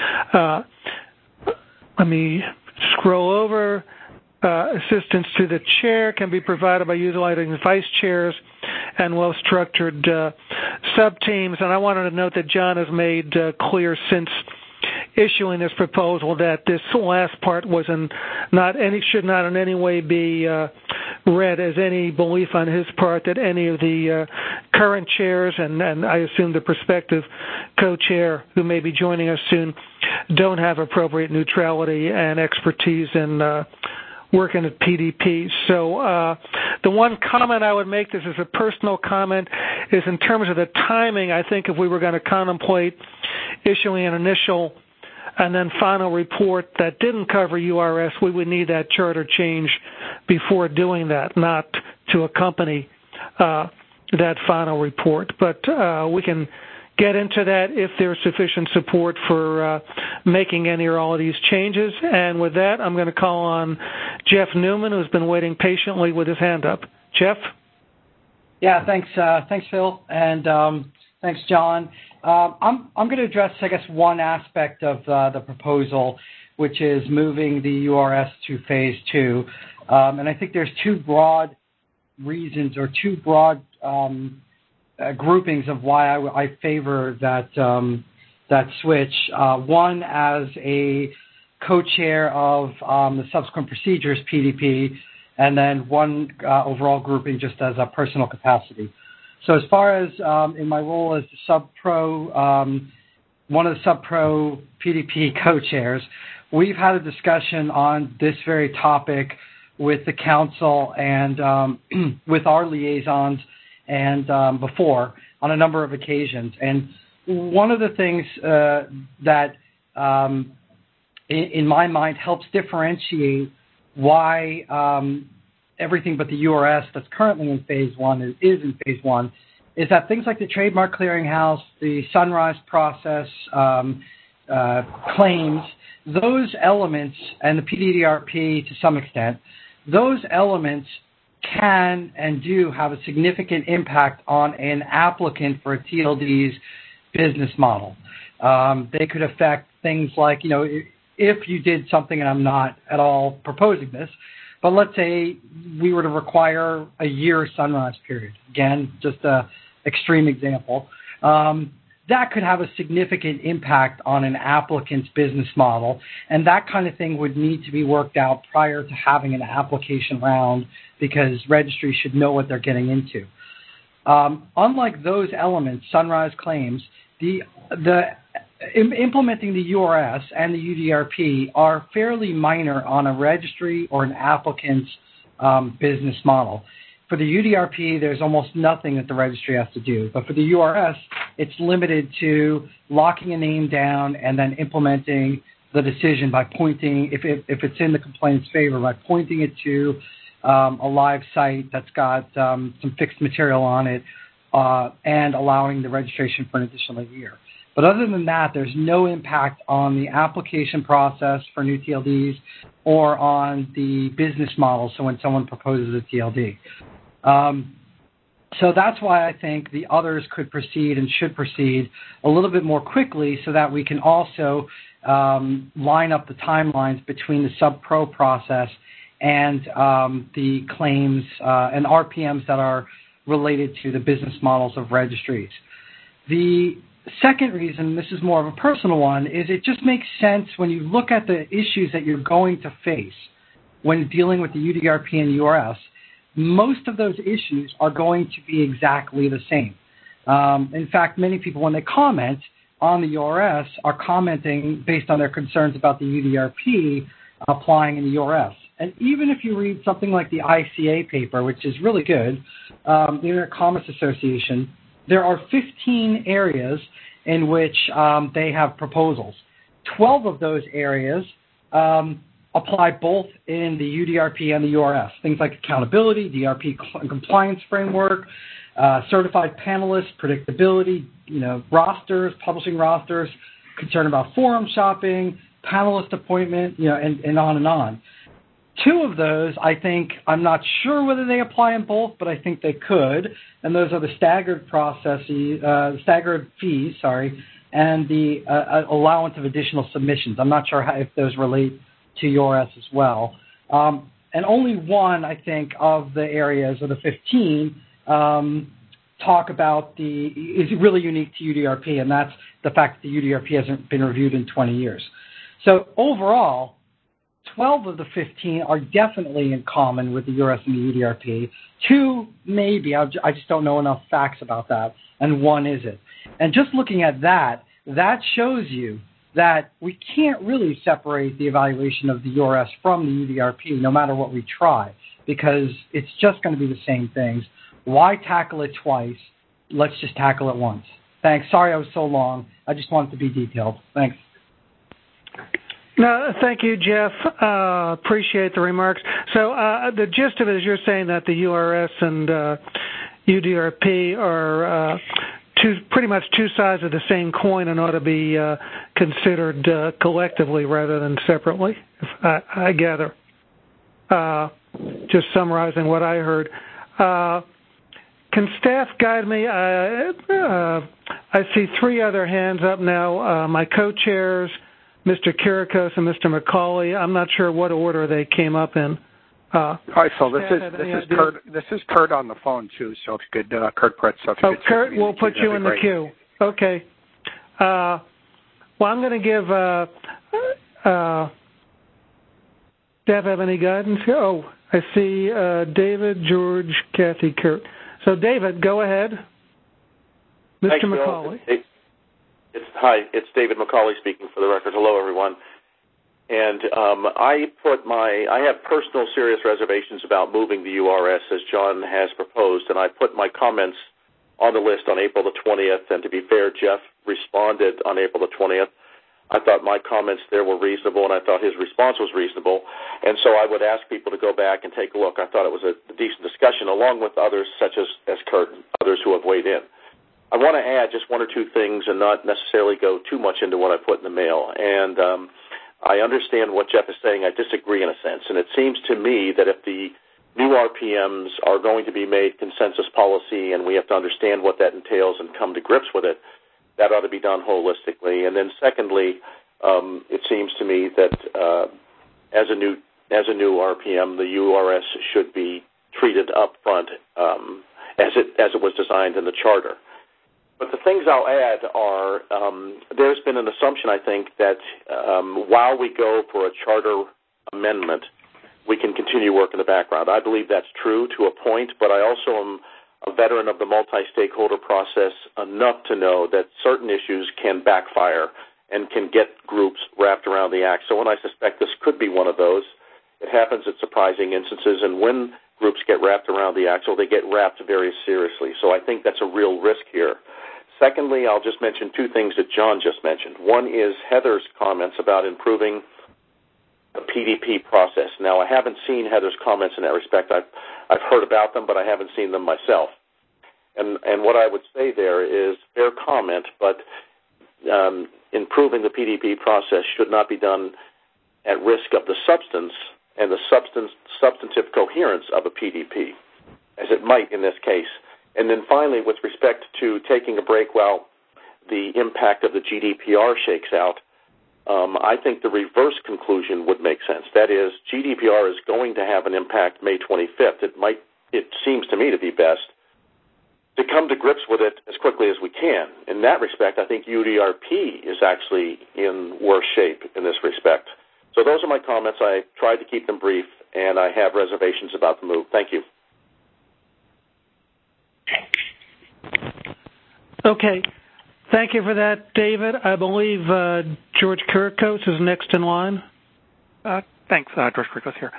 Let me scroll over. Assistance to the chair can be provided by utilizing vice chairs and well-structured sub-teams. And I wanted to note that John has made clear since issuing this proposal that this last part should not in any way be read as any belief on his part that any of the current chairs and I assume the prospective co-chair who may be joining us soon don't have appropriate neutrality and expertise in working at PDP. So the one comment I would make, this is a personal comment, is in terms of the timing, I think if we were going to contemplate issuing an initial and then final report that didn't cover URS, we would need that charter change before doing that, not to accompany that final report. But we can get into that if there's sufficient support for making any or all of these changes. And with that, I'm going to call on Jeff Newman, who's been waiting patiently with his hand up. Jeff? Yeah, thanks, Phil, and thanks, John. I'm going to address, I guess, one aspect of the proposal, which is moving the URS to Phase 2. And I think there's 2 broad reasons or 2 broad groupings of why I favor that switch. One, as a co-chair of the subsequent procedures PDP, and then 1 overall grouping just as a personal capacity. So as far as in my role as the sub-pro, one of the sub-pro PDP co-chairs, we've had a discussion on this very topic with the council and with our liaisons and before on a number of occasions. And one of the things that in my mind helps differentiate why everything but the URS that's currently in Phase 1 is in Phase 1 is that things like the Trademark Clearinghouse, the Sunrise process, claims, those elements, and the PDDRP to some extent, those elements can and do have a significant impact on an applicant for a TLD's business model. They could affect things like, if you did something, and I'm not at all proposing this, but let's say we were to require a year Sunrise period. Again, just an extreme example. That could have a significant impact on an applicant's business model, and that kind of thing would need to be worked out prior to having an application round because registries should know what they're getting into. Unlike those elements, Sunrise claims, the implementing the URS and the UDRP are fairly minor on a registry or an applicant's business model. For the UDRP, there's almost nothing that the registry has to do. But for the URS, it's limited to locking a name down and then implementing the decision by pointing, if it's in the complainant's favor, by pointing it to a live site that's got some fixed material on it and allowing the registration for an additional year. But other than that, there's no impact on the application process for new TLDs or on the business model, so when someone proposes a TLD. So that's why I think the others could proceed and should proceed a little bit more quickly so that we can also line up the timelines between the sub-pro process and the claims and RPMs that are related to the business models of registries. The second reason, this is more of a personal one, is it just makes sense when you look at the issues that you're going to face when dealing with the UDRP and URS. Most of those issues are going to be exactly the same. In fact, many people, when they comment on the URS, are commenting based on their concerns about the UDRP applying in the URS. And even if you read something like the ICA paper, which is really good, the Internet Commerce Association, there are 15 areas in which they have proposals. 12 of those areas apply both in the UDRP and the URS. Things like accountability, DRP compliance framework, certified panelists, predictability, rosters, publishing rosters, concern about forum shopping, panelist appointment, and on and on. 2 of those, I think, I'm not sure whether they apply in both, but I think they could, and those are the staggered fees, and the allowance of additional submissions. I'm not sure if those relate to URS as well. And only one, I think, of the areas of the 15 talk about is really unique to UDRP, and that's the fact that the UDRP hasn't been reviewed in 20 years. So overall, 12 of the 15 are definitely in common with the URS and the UDRP. 2, maybe. I just don't know enough facts about that. And 1 isn't. And just looking at that shows you that we can't really separate the evaluation of the URS from the UDRP no matter what we try, because it's just going to be the same things. Why tackle it twice? Let's just tackle it once. Thanks. Sorry I was so long. I just wanted to be detailed. Thanks. No, thank you, Jeff. Appreciate the remarks. So the gist of it is you're saying that the URS and UDRP are pretty much 2 sides of the same coin and ought to be considered collectively rather than separately, I gather. Just summarizing what I heard. Can staff guide me? I see 3 other hands up now. My co-chairs, Mr. Kirikos and Mr. McCauley. I'm not sure what order they came up in. Hi, Phil. This is Kurt on the phone too. So if you could, Kurt Pritz. So Kurt, we'll put you in the queue. Okay. Well, I'm going to give. Staff have any guidance? Oh, I see David, George, Kathy, Kurt. So David, go ahead. Mr. Thanks, McCauley. Hi, it's David McCauley speaking for the record. Hello, everyone. And I have personal serious reservations about moving the URS as John has proposed, and I put my comments on the list on April the 20th, and to be fair, Jeff responded on April the 20th. I thought my comments there were reasonable, and I thought his response was reasonable, and so I would ask people to go back and take a look. I thought it was a decent discussion, along with others such as Kurt and others who have weighed in. I want to add just 1 or 2 things and not necessarily go too much into what I put in the mail, and I understand what Jeff is saying. I disagree in a sense, and it seems to me that if the new RPMs are going to be made consensus policy and we have to understand what that entails and come to grips with it, that ought to be done holistically. And then secondly, it seems to me that as a new RPM, the URS should be treated up front as it was designed in the charter. But the things I'll add are there's been an assumption, I think, that while we go for a charter amendment, we can continue work in the background. I believe that's true to a point, but I also am a veteran of the multi-stakeholder process enough to know that certain issues can backfire and can get groups wrapped around the act. So when I suspect this could be one of those, it happens at surprising instances, and when groups get wrapped around the axle, they get wrapped very seriously. So I think that's a real risk here. Secondly, I'll just mention two things that John just mentioned. One is Heather's comments about improving the PDP process. Now, I haven't seen Heather's comments in that respect. I've heard about them, but I haven't seen them myself. And what I would say there is fair comment, but improving the PDP process should not be done at risk of the substance and the substantive coherence of a PDP, as it might in this case. And then finally, with respect to taking a break while the impact of the GDPR shakes out, I think the reverse conclusion would make sense. That is, GDPR is going to have an impact May 25th. It seems to me to be best to come to grips with it as quickly as we can. In that respect, I think UDRP is actually in worse shape in this respect. So those are my comments. I tried to keep them brief, and I have reservations about the move. Thank you. Okay. Thank you for that, David. I believe George Kirkos is next in line. Thanks, George Kirkos here.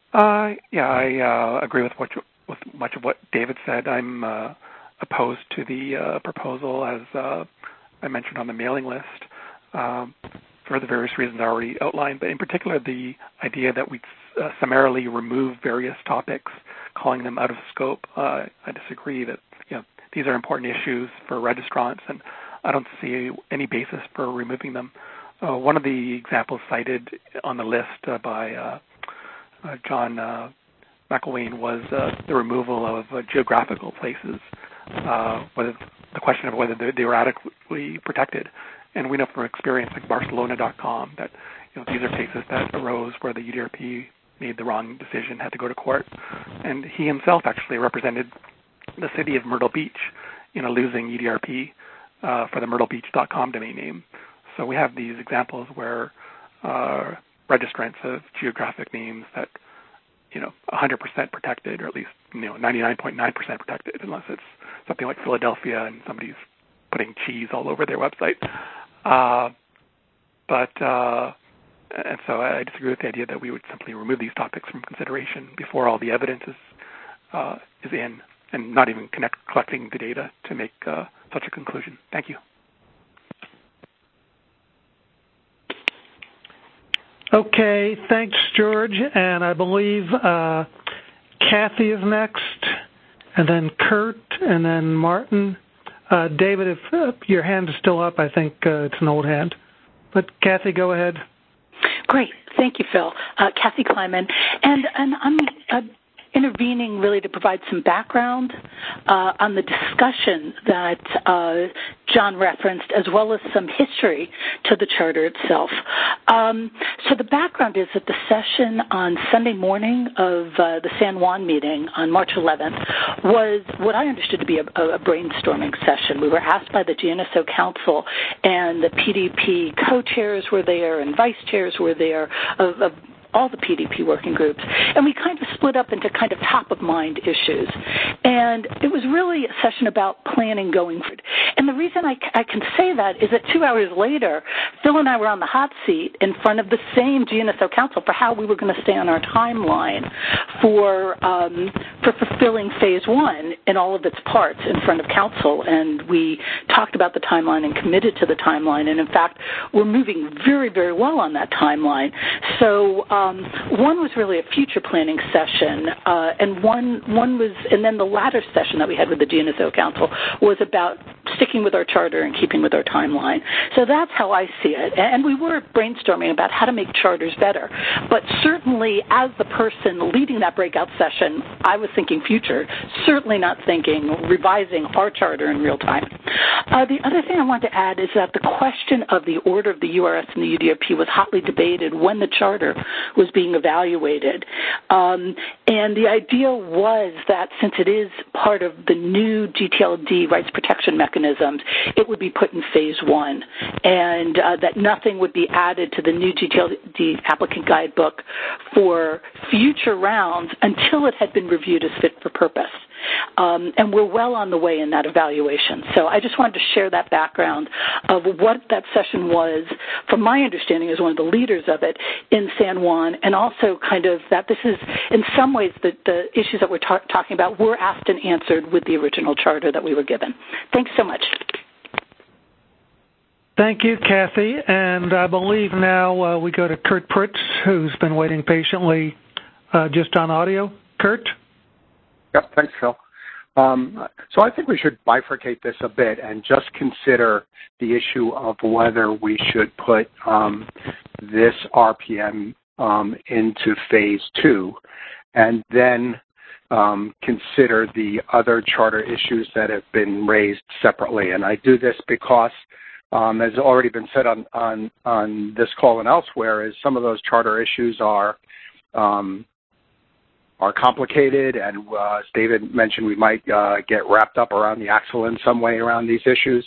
I agree with much of what David said. I'm opposed to the proposal, as I mentioned on the mailing list, for the various reasons I already outlined, but in particular the idea that we summarily remove various topics, calling them out of scope. I disagree that these are important issues for registrants, and I don't see any basis for removing them. One of the examples cited on the list by John McElwain was the removal of geographical places, whether the question of whether they were adequately protected. And we know from experience, like Barcelona.com, that these are cases that arose where the UDRP made the wrong decision, had to go to court. And he himself actually represented the city of Myrtle Beach, losing UDRP for the myrtlebeach.com domain name. So we have these examples where registrants of geographic names that 100% protected, or at least 99.9% protected, unless it's something like Philadelphia and somebody's putting cheese all over their website. And so I disagree with the idea that we would simply remove these topics from consideration before all the evidence is in, and not even collecting the data to make such a conclusion. Thank you. Okay, thanks, George. And I believe Kathy is next, and then Kurt, and then Martin. David, if your hand is still up, I think it's an old hand. But Kathy, go ahead. Great. Thank you, Phil. Kathy Kleiman. And I'm intervening really to provide some background on the discussion that John referenced, as well as some history to the charter itself. So the background is that the session on Sunday morning of the San Juan meeting on March 11th was what I understood to be a brainstorming session. We were asked by the GNSO Council, and the PDP co-chairs were there and vice chairs were there of all the PDP working groups, and we kind of split up into kind of top-of-mind issues. And it was really a session about planning going forward. And the reason I can say that is that 2 hours later, Phil and I were on the hot seat in front of the same GNSO Council for how we were going to stay on our timeline for fulfilling Phase 1 in all of its parts in front of Council. And we talked about the timeline and committed to the timeline. And, in fact, we're moving very, very well on that timeline. So one was really a future planning session, and one was, and then the latter session that we had with the GNSO Council was about sticking with our charter and keeping with our timeline. So that's how I see it. And we were brainstorming about how to make charters better. But certainly, as the person leading that breakout session, I was thinking future, certainly not thinking revising our charter in real time. The other thing I want to add is that the question of the order of the URS and the UDRP was hotly debated when the charter was being evaluated. And the idea was that since it is part of the new GTLD rights protection mechanisms, it would be put in Phase 1, and that nothing would be added to the new GTLD applicant guidebook for future rounds until it had been reviewed as fit for purpose. and we're well on the way in that evaluation. So I just wanted to share that background of what that session was, from my understanding as one of the leaders of it in San Juan, and also kind of that this is, in some ways, the issues that we're talking about were asked and answered with the original charter that we were given. Thanks so much. Thank you, Kathy. And I believe now we go to Kurt Pritz, who's been waiting patiently just on audio. Kurt? Yep, thanks, Phil. So I think we should bifurcate this a bit and just consider the issue of whether we should put this RPM into phase 2 and then consider the other charter issues that have been raised separately. And I do this because, as already been said on this call and elsewhere, is some of those charter issues are complicated, and as David mentioned, we might get wrapped up around the axle in some way around these issues.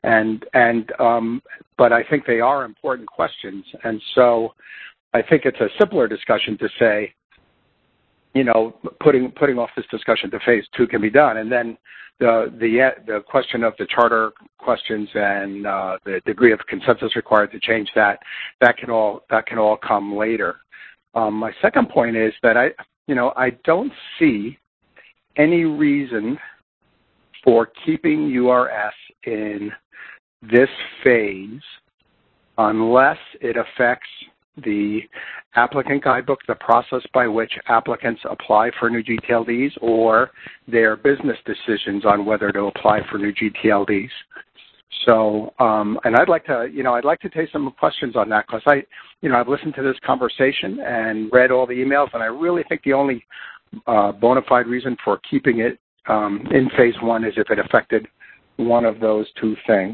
But I think they are important questions, and so I think it's a simpler discussion to say, putting off this discussion to phase 2 can be done, and then the question of the charter questions and the degree of consensus required to change that can all come later. My second point is that I don't see any reason for keeping URS in this phase unless it affects the applicant guidebook, the process by which applicants apply for new GTLDs, or their business decisions on whether to apply for new GTLDs. So, and I'd like to take some questions on that, because I've listened to this conversation and read all the emails, and I really think the only bona fide reason for keeping it in phase 1 is if it affected one of those two things.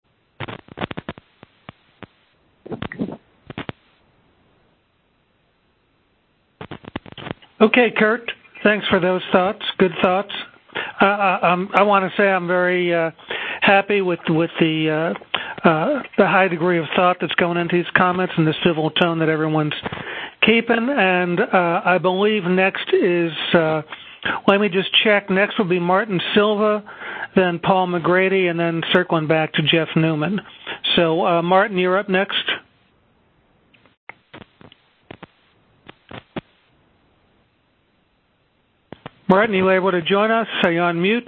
Okay, Kurt. Thanks for those thoughts. Good thoughts. I want to say I'm very happy with the high degree of thought that's going into these comments and the civil tone that everyone's keeping. And I believe next is, let me just check, next will be Martin Silva, then Paul McGrady, and then circling back to Jeff Newman. So, Martin, you're up next. Martin, you able to join us? Are you on mute?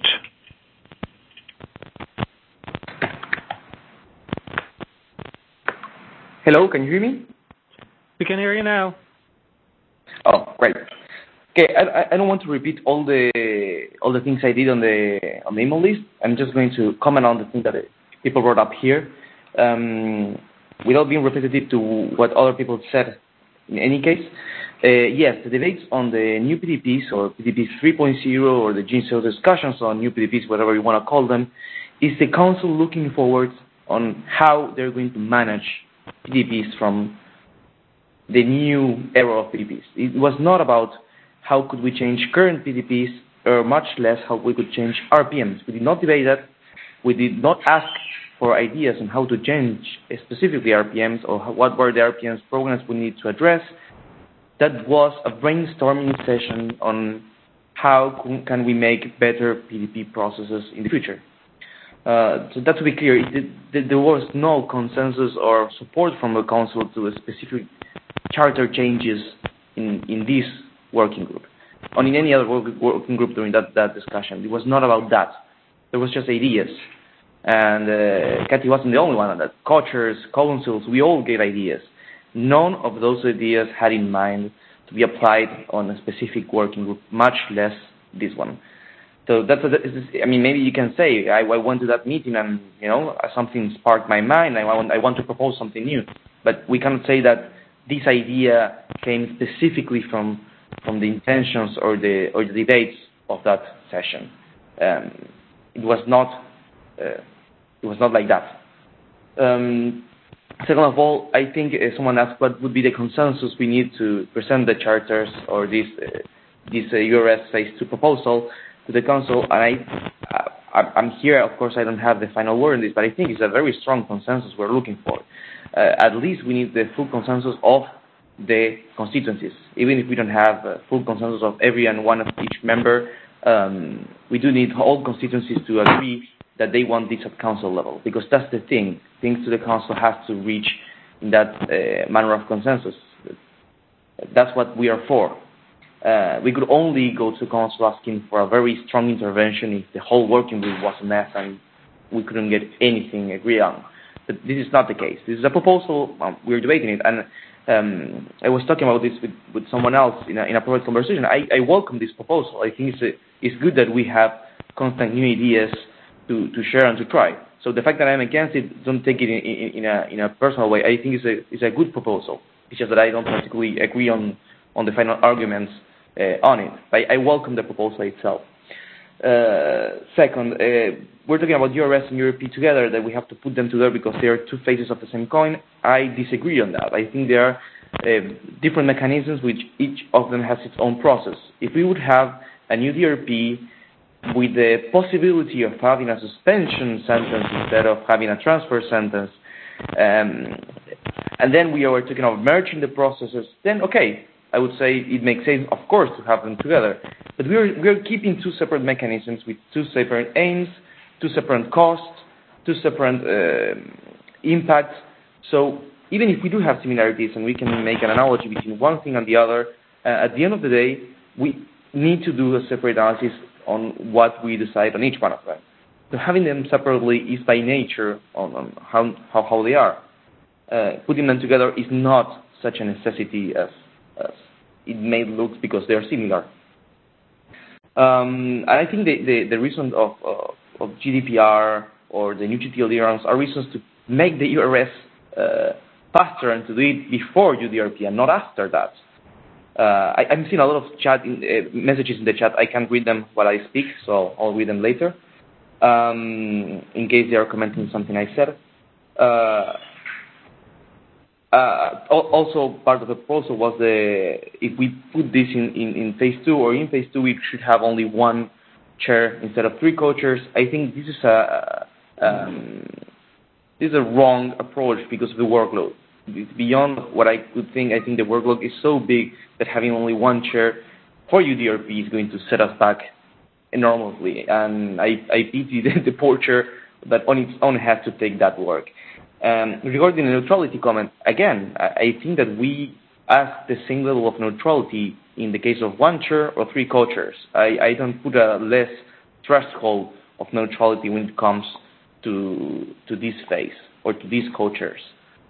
Hello, can you hear me? We can hear you now. Oh, great. Okay, I don't want to repeat all the things I did on the email list. I'm just going to comment on the things that people brought up here, without being repetitive to what other people said. In any case, yes, the debates on the new PDPs or PDPs 3.0 or the GeneSeo discussions on new PDPs, whatever you want to call them, is the Council looking forward on how they're going to manage PDPs from the new era of PDPs. It was not about how could we change current PDPs, or much less how we could change RPMs. We did not debate that. We did not ask for ideas on how to change specifically RPMs or what were the RPMs programs we need to address. That was a brainstorming session on how can we make better PDP processes in the future. So that to be clear, there was no consensus or support from the Council to a specific charter changes in this working group, or in any other working group during that discussion. It was not about that. There was just ideas. And Kathy wasn't the only one. That co-chairs, councils, we all gave ideas. None of those ideas had in mind to be applied on a specific working group, much less this one. So maybe you can say, I went to that meeting and, something sparked my mind. I want to propose something new. But we cannot say that this idea came specifically from the intentions or the debates of that session. It was not like that. Second of all, I think someone asked what would be the consensus we need to present the charters or this URS phase 2 proposal to the Council. And I'm here, of course, I don't have the final word on this, but I think it's a very strong consensus we're looking for. At least we need the full consensus of the constituencies. Even if we don't have full consensus of every and one of each member, we do need all constituencies to agree that they want this at council level, because that's the thing. Things to the council have to reach in that manner of consensus. That's what we are for. We could only go to council asking for a very strong intervention if the whole working group was a mess and we couldn't get anything agreed on. But this is not the case. This is a proposal. We're debating it, and I was talking about this with someone else in a private conversation. I welcome this proposal. I think it's good that we have constant new ideas to share and to try. So the fact that I'm against it, don't take it in a personal way. I think it's a good proposal. It's just that I don't particularly agree on the final arguments on it. But I welcome the proposal itself. Second, we're talking about URS and URP together, that we have to put them together because they are two faces of the same coin. I disagree on that. I think there are different mechanisms which each of them has its own process. If we would have a new DRP with the possibility of having a suspension sentence instead of having a transfer sentence, and then we are talking about merging the processes, then okay, I would say it makes sense, of course, to have them together. But we're keeping two separate mechanisms with two separate aims, two separate costs, two separate impacts. So even if we do have similarities and we can make an analogy between one thing and the other, at the end of the day, we need to do a separate analysis on what we decide on each one of them. So having them separately is by nature on how they are. Putting them together is not such a necessity as it may look because they are similar. And I think the reason of GDPR or the new GTLD rounds are reasons to make the URS faster and to do it before UDRP and not after that. I'm seeing a lot of messages in the chat. I can't read them while I speak, so I'll read them later in case they are commenting something I said. Also, part of the proposal was if we put this in phase 2 or in phase 2, we should have only one chair instead of 3 co-chairs. I think this is a wrong approach because of the workload. Beyond what I could think, I think the workload is so big that having only one chair for UDRP is going to set us back enormously. And I pity the poor chair that on its own has to take that work. Regarding the neutrality comment, again, I think that we ask the same level of neutrality in the case of one chair or 3 co-chairs. I don't put a less threshold of neutrality when it comes to this phase or to these co-chairs.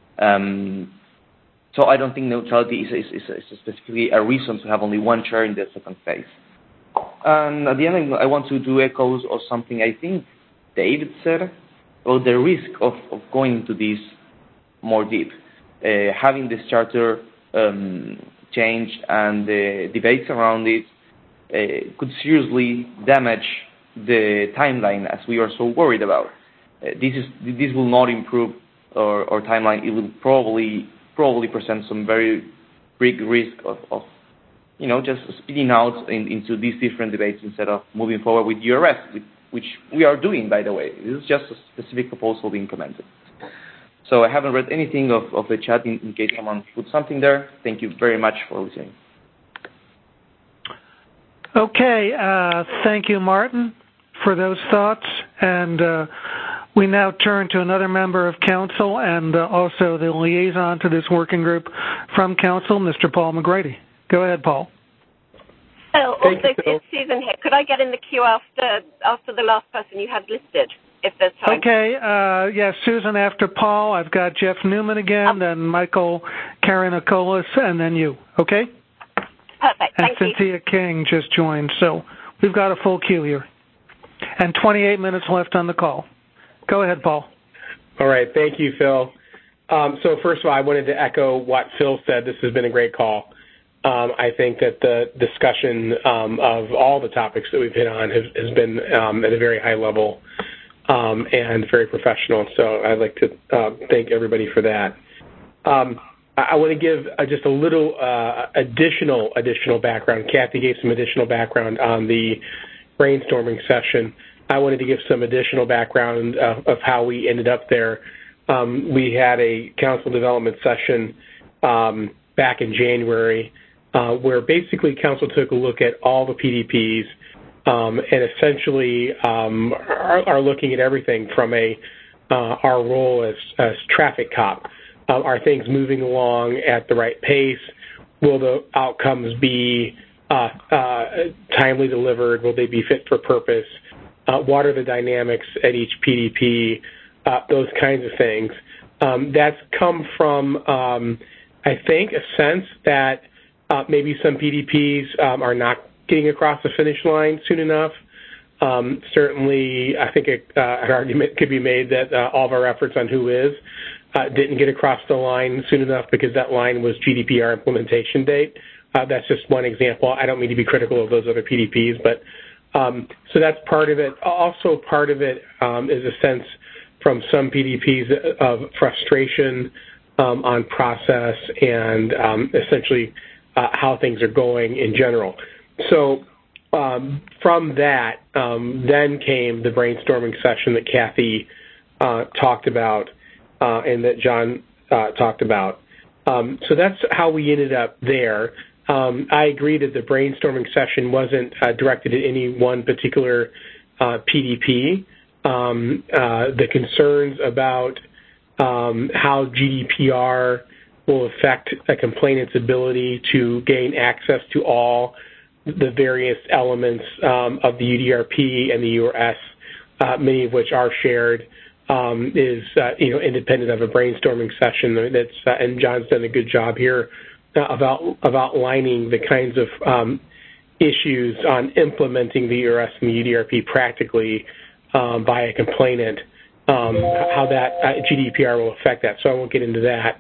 So I don't think neutrality is specifically a reason to have only one chair in the second phase. And at the end, I want to do echoes of something I think David said about the risk of going into this more deep. Having this charter changed and the debates around it could seriously damage the timeline as we are so worried about. This will not improve our timeline. It will probably present some very big risk of just speeding out into these different debates instead of moving forward with URS, which we are doing, by the way. This is just a specific proposal being commented. So I haven't read anything of the chat in case someone put something there. Thank you very much for listening. Okay, thank you, Martin, for those thoughts. And we now turn to another member of Council and also the liaison to this working group from Council, Mr. Paul McGrady. Go ahead, Paul. Oh, also, it's Susan here. Could I get in the queue after the last person you had listed, if there's time? Okay, Susan after Paul. I've got Jeff Newman again, then Michael Karanakolis, and then you, okay? Perfect, and thank you. Cynthia King just joined, so we've got a full queue here. And 28 minutes left on the call. Go ahead, Paul. All right, thank you, Phil. So first of all, I wanted to echo what Phil said. This has been a great call. I think that the discussion of all the topics that we've hit on has been at a very high level and very professional. So I'd like to thank everybody for that. I want to give just a little additional background. Kathy gave some additional background on the brainstorming session. I wanted to give some additional background of how we ended up there. We had a council development session back in January where basically council took a look at all the PDPs and essentially are looking at everything from our role as traffic cop. Are things moving along at the right pace? Will the outcomes be timely delivered? Will they be fit for purpose? What are the dynamics at each PDP? Those kinds of things. That's come from, I think, a sense that maybe some PDPs are not getting across the finish line soon enough. Certainly, I think an argument could be made that all of our efforts on Who Is didn't get across the line soon enough because that line was GDPR implementation date. That's just one example. I don't mean to be critical of those other PDPs, but so that's part of it. Also, part of it is a sense from some PDPs of frustration on process and essentially how things are going in general. So from that, then came the brainstorming session that Kathy talked about and that John talked about. So that's how we ended up there. I agree that the brainstorming session wasn't directed at any one particular PDP. The concerns about how GDPR will affect a complainant's ability to gain access to all the various elements of the UDRP and the URS, many of which are shared, is independent of a brainstorming session. That's and John's done a good job here of outlining the kinds of issues on implementing the URS and the UDRP practically by a complainant, how that GDPR will affect that. So I won't get into that.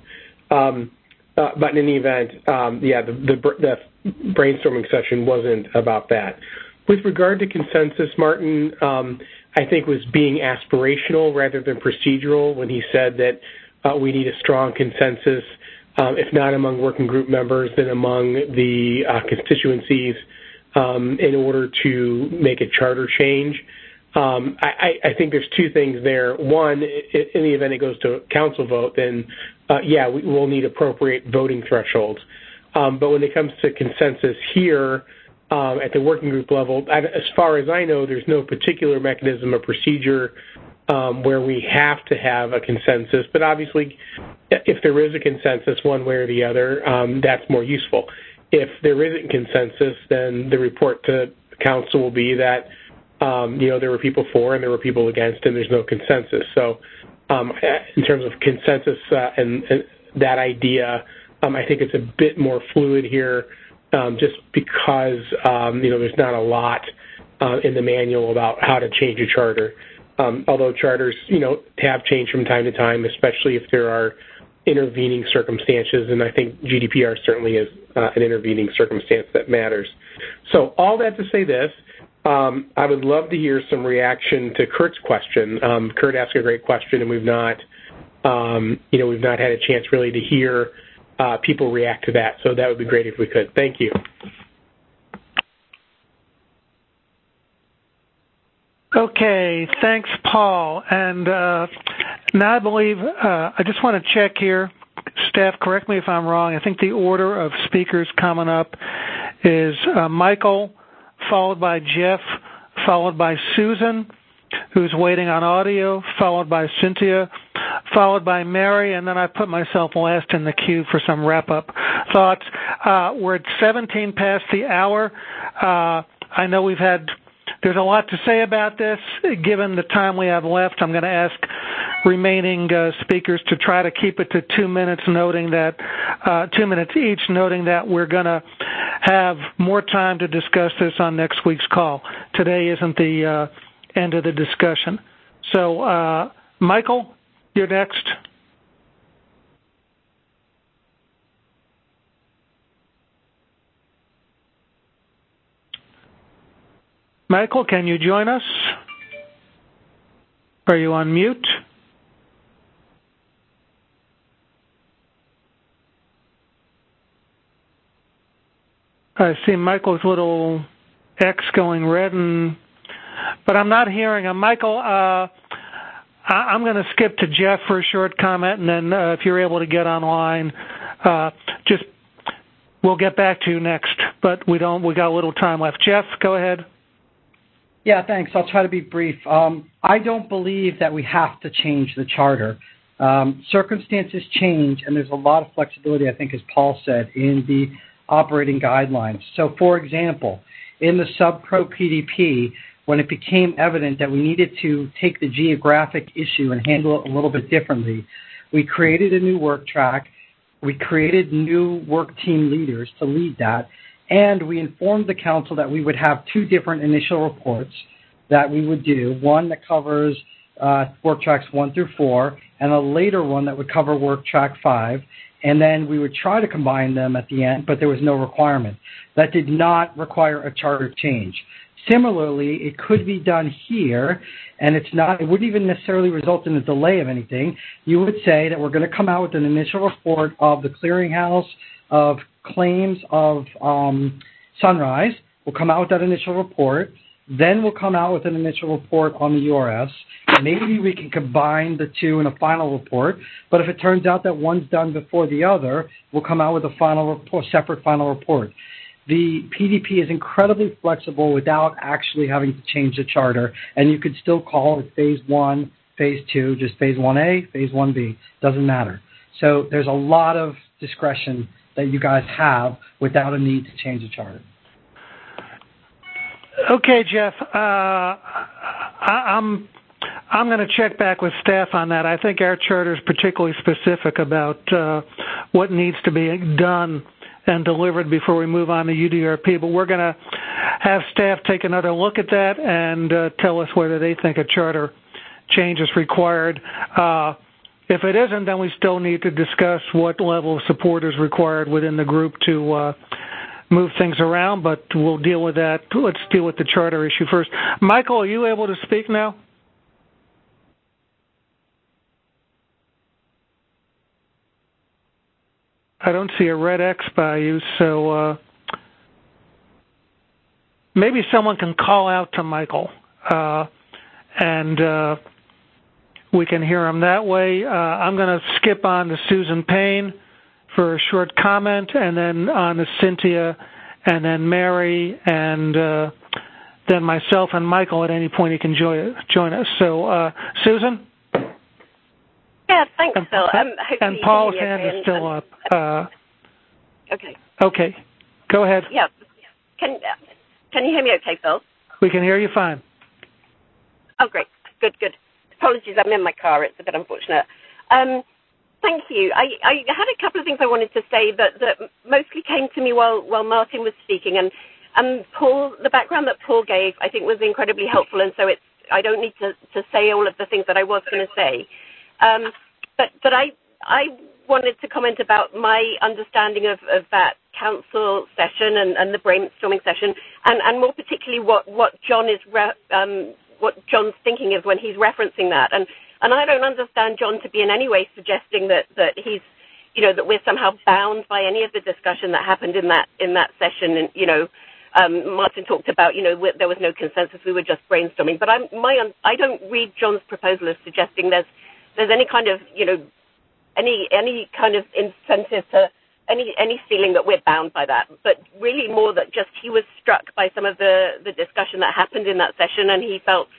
But in any event, the brainstorming session wasn't about that. With regard to consensus, Martin, I think was being aspirational rather than procedural when he said that we need a strong consensus, if not among working group members, then among the constituencies in order to make a charter change. I think there's two things there. One, in the event it goes to council vote, then we will need appropriate voting thresholds. But when it comes to consensus here at the working group level, as far as I know, there's no particular mechanism or procedure where we have to have a consensus. But obviously, if there is a consensus one way or the other, that's more useful. If there isn't consensus, then the report to council will be that there were people for and there were people against, and there's no consensus. So in terms of consensus and that idea, I think it's a bit more fluid here just because, there's not a lot in the manual about how to change a charter. Although charters, have changed from time to time, especially if there are intervening circumstances, and I think GDPR certainly is an intervening circumstance that matters. So all that to say this, I would love to hear some reaction to Kurt's question. Kurt asked a great question, and we've not had a chance really to hear people react to that. So that would be great if we could. Thank you. Okay, thanks, Paul. And now I believe I just want to check here. Staff, correct me if I'm wrong. I think the order of speakers coming up is Michael, followed by Jeff, followed by Susan, who's waiting on audio, followed by Cynthia, followed by Mary, and then I put myself last in the queue for some wrap-up thoughts. We're at 17 past the hour. I know there's a lot to say about this. Given the time we have left, I'm going to ask remaining speakers to try to keep it to 2 minutes, noting that 2 minutes each, noting that we're going to have more time to discuss this on next week's call. Today isn't the end of the discussion. So, Michael, you're next. Michael, can you join us? Are you on mute? I see Michael's little X going red, but I'm not hearing him. Michael, I'm going to skip to Jeff for a short comment, and then if you're able to get online, we'll get back to you next. But we got a little time left. Jeff, go ahead. Yeah, thanks. I'll try to be brief. I don't believe that we have to change the charter. Circumstances change, and there's a lot of flexibility, I think, as Paul said, in the operating guidelines. So, for example, in the sub-pro PDP, when it became evident that we needed to take the geographic issue and handle it a little bit differently, we created a new work track. We created new work team leaders to lead that, and we informed the council that we would have two different initial reports that we would do, one that covers work tracks 1 through 4, and a later one that would cover work track 5, and then we would try to combine them at the end, but there was no requirement. That did not require a charter change. Similarly, it could be done here, and it wouldn't even necessarily result in a delay of anything. You would say that we're going to come out with an initial report of the clearinghouse of claims of Sunrise. We'll come out with that initial report. Then we'll come out with an initial report on the URS. Maybe we can combine the two in a final report, but if it turns out that one's done before the other, we'll come out with a final report, separate final report. The PDP is incredibly flexible without actually having to change the charter, and you could still call it Phase 1, Phase 2, just Phase 1A, Phase 1B. Doesn't matter. So there's a lot of discretion that you guys have without a need to change the charter. Okay, Jeff. I'm going to check back with staff on that. I think our charter is particularly specific about what needs to be done and delivered before we move on to UDRP. But we're going to have staff take another look at that and tell us whether they think a charter change is required. If it isn't, then we still need to discuss what level of support is required within the group to move things around, but we'll deal with that. Let's deal with the charter issue first. Michael, are you able to speak now? I don't see a red X by you, so maybe someone can call out to Michael, and we can hear him that way. I'm going to skip on to Susan Payne for a short comment, and then on to Cynthia, and then Mary, and then myself and Michael at any point he can join us. So, Susan? Yeah, thanks, Phil. And Paul's hand is still up. Okay. Okay. Go ahead. Yeah. Can you hear me okay, Phil? We can hear you fine. Oh, great. Good. Apologies, I'm in my car. It's a bit unfortunate. Thank you. I had a couple of things I wanted to say that mostly came to me while Martin was speaking, and Paul, the background that Paul gave, I think was incredibly helpful, and so I don't need to say all of the things that I was going to say. But I wanted to comment about my understanding of that council session and the brainstorming session, and more particularly what John is what John's thinking of when he's referencing that. And I don't understand John to be in any way suggesting that he's, that we're somehow bound by any of the discussion that happened in that session. And Martin talked about, there was no consensus. We were just brainstorming. But I don't read John's proposal as suggesting there's any kind of, any kind of incentive to any feeling that we're bound by that. But really more that just he was struck by some of the discussion that happened in that session, and he felt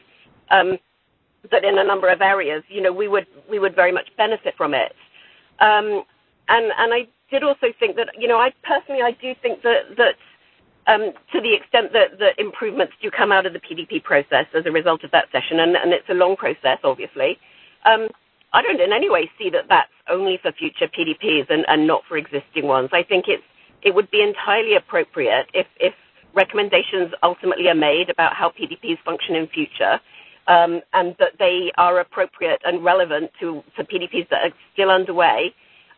that in a number of areas, we would very much benefit from it. And I did also think that, I do think that to the extent that improvements do come out of the PDP process as a result of that session, and it's a long process, obviously, I don't in any way see that that's only for future PDPs and not for existing ones. I think it would be entirely appropriate if recommendations ultimately are made about how PDPs function in future, and that they are appropriate and relevant to PDPs that are still underway,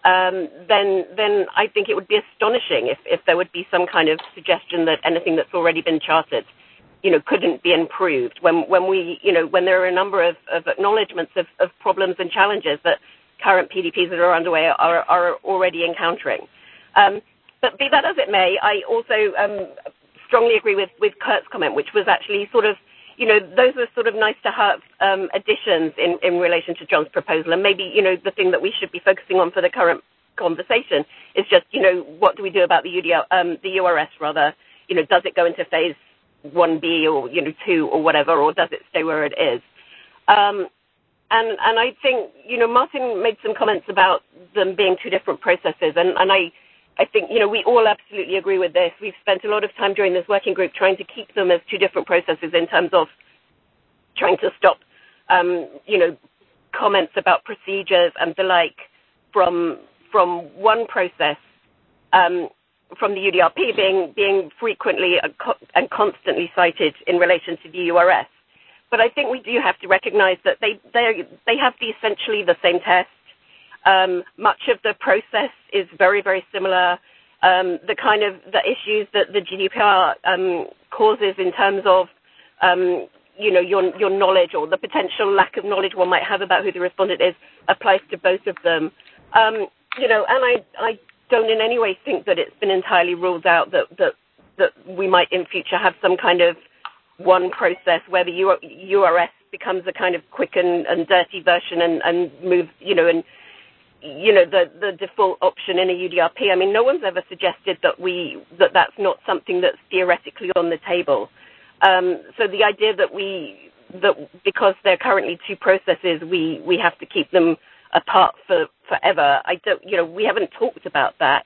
then I think it would be astonishing if there would be some kind of suggestion that anything that's already been charted, couldn't be improved when there are a number of acknowledgements of problems and challenges that current PDPs that are underway are already encountering. But be that as it may, I also strongly agree with Kurt's comment, which was actually sort of, those were sort of nice to have additions in relation to John's proposal. And maybe, the thing that we should be focusing on for the current conversation is just, what do we do about the URS rather? Does it go into phase 1B or 2 or whatever, or does it stay where it is? And I think Martin made some comments about them being two different processes, and I think we all absolutely agree with this. We've spent a lot of time during this working group trying to keep them as two different processes in terms of trying to stop comments about procedures and the like from one process, from the UDRP being frequently and constantly cited in relation to the URS. But I think we do have to recognize that they have essentially the same test. Much of the process is very, very similar. The issues that the GDPR causes in terms of your knowledge or the potential lack of knowledge one might have about who the respondent is applies to both of them. And I don't in any way think that it's been entirely ruled out that we might in future have some kind of one process where the URS becomes a kind of quick and dirty version and moves, the default option in a UDRP. I mean, no one's ever suggested that's not something that's theoretically on the table. So the idea that because they're currently two processes, we have to keep them apart forever. We haven't talked about that.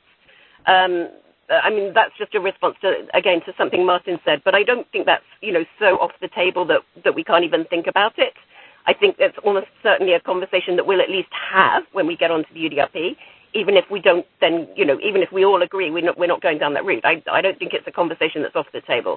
I mean, that's just a response to something Martin said, but I don't think that's, so off the table that we can't even think about it. I think that's almost certainly a conversation that we'll at least have when we get onto the UDRP, even if we don't then, even if we all agree we're not going down that route. I don't think it's a conversation that's off the table.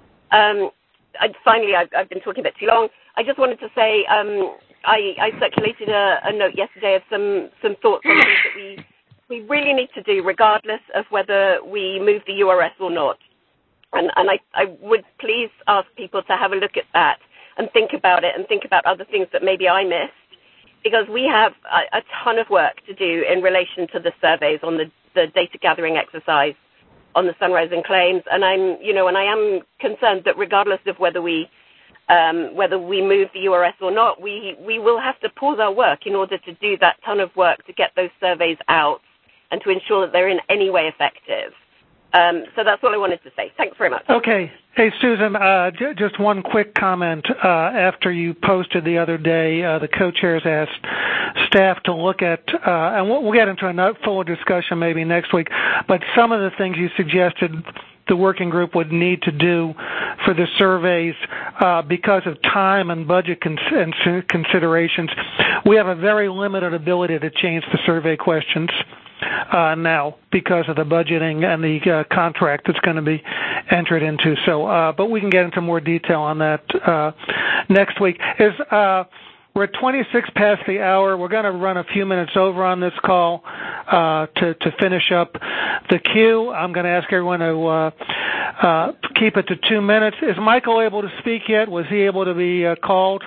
Finally, I've been talking a bit too long. I just wanted to say I circulated a note yesterday of some thoughts on things that we really need to do regardless of whether we move the URS or not. And I would please ask people to have a look at that and think about it and think about other things that maybe I missed, because we have a ton of work to do in relation to the surveys on the data gathering exercise on the Sunrising claims. And I am concerned that regardless of whether we move the URS or not, we will have to pause our work in order to do that ton of work to get those surveys out and to ensure that they're in any way effective. So that's all I wanted to say. Thanks very much. Okay. Hey, Susan, just one quick comment. After you posted the other day, the co-chairs asked staff to look at, and we'll get into a fuller discussion maybe next week, but some of the things you suggested the working group would need to do for the surveys because of time and budget considerations. We have a very limited ability to change the survey questions now because of the budgeting and the contract that's going to be entered into. So, but we can get into more detail on that next week. We're at 26 past the hour. We're going to run a few minutes over on this call to finish up the queue. I'm going to ask everyone to keep it to 2 minutes. Is Michael able to speak yet? Was he able to be called?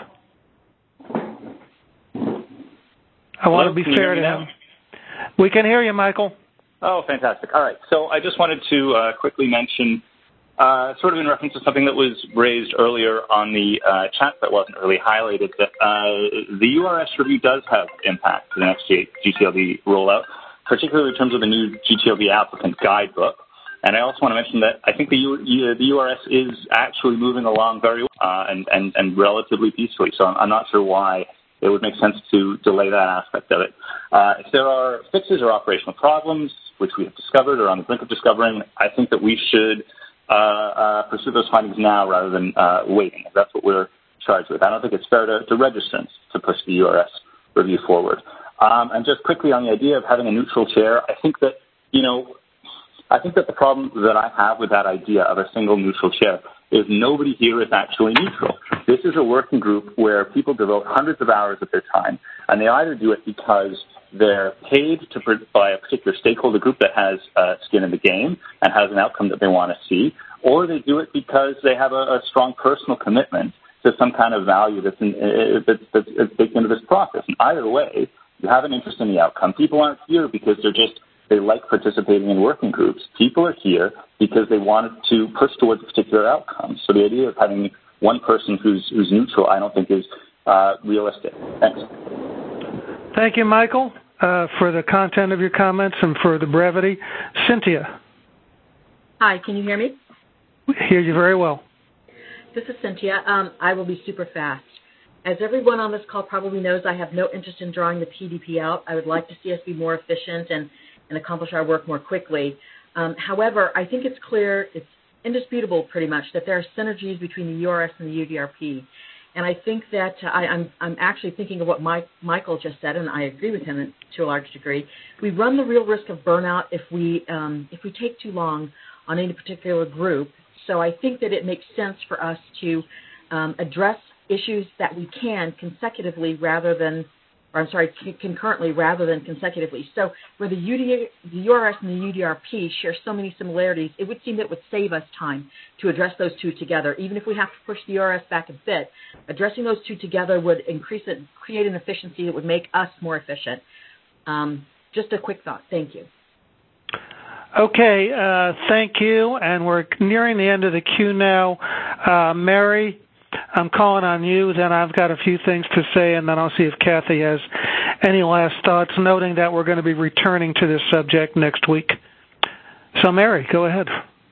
I want to be fair to him. We can hear you, Michael. Oh, fantastic. All right. So I just wanted to quickly mention, sort of in reference to something that was raised earlier on the chat that wasn't really highlighted, that the URS review does have impact to the next GTLD rollout, particularly in terms of the new GTLD applicant guidebook. And I also want to mention that I think the URS is actually moving along very well and relatively peacefully. So I'm not sure why it would make sense to delay that aspect of it. If there are fixes or operational problems, which we have discovered or on the brink of discovering, I think that we should pursue those findings now rather than waiting. That's what we're charged with. I don't think it's fair to registrants to push the URS review forward. And just quickly on the idea of having a neutral chair, I think that the problem that I have with that idea of a single neutral chair is nobody here is actually neutral. This is a working group where people devote hundreds of hours of their time, and they either do it because they're paid by a particular stakeholder group that has skin in the game and has an outcome that they want to see, or they do it because they have a strong personal commitment to some kind of value that's baked into this process. And either way, you have an interest in the outcome. People aren't here because they like participating in working groups. People are here because they wanted to push towards a particular outcome. So the idea of having one person who's neutral, I don't think is realistic. Thanks. Thank you, Michael, for the content of your comments and for the brevity. Cynthia. Hi, can you hear me? We hear you very well. This is Cynthia. I will be super fast. As everyone on this call probably knows, I have no interest in drawing the PDP out. I would like to see us be more efficient and accomplish our work more quickly. However, I think it's clear, it's indisputable pretty much, that there are synergies between the URS and the UDRP. And I think that I'm actually thinking of what Michael just said, and I agree with him to a large degree. We run the real risk of burnout if we take too long on any particular group. So I think that it makes sense for us to address issues that we can concurrently rather than consecutively. So where the URS and the UDRP share so many similarities, it would seem that it would save us time to address those two together. Even if we have to push the URS back a bit, addressing those two together would create an efficiency that would make us more efficient. Just a quick thought. Thank you. Okay, thank you. And we're nearing the end of the queue now. Mary, I'm calling on you, then I've got a few things to say, and then I'll see if Kathy has any last thoughts, noting that we're going to be returning to this subject next week. So, Mary, go ahead.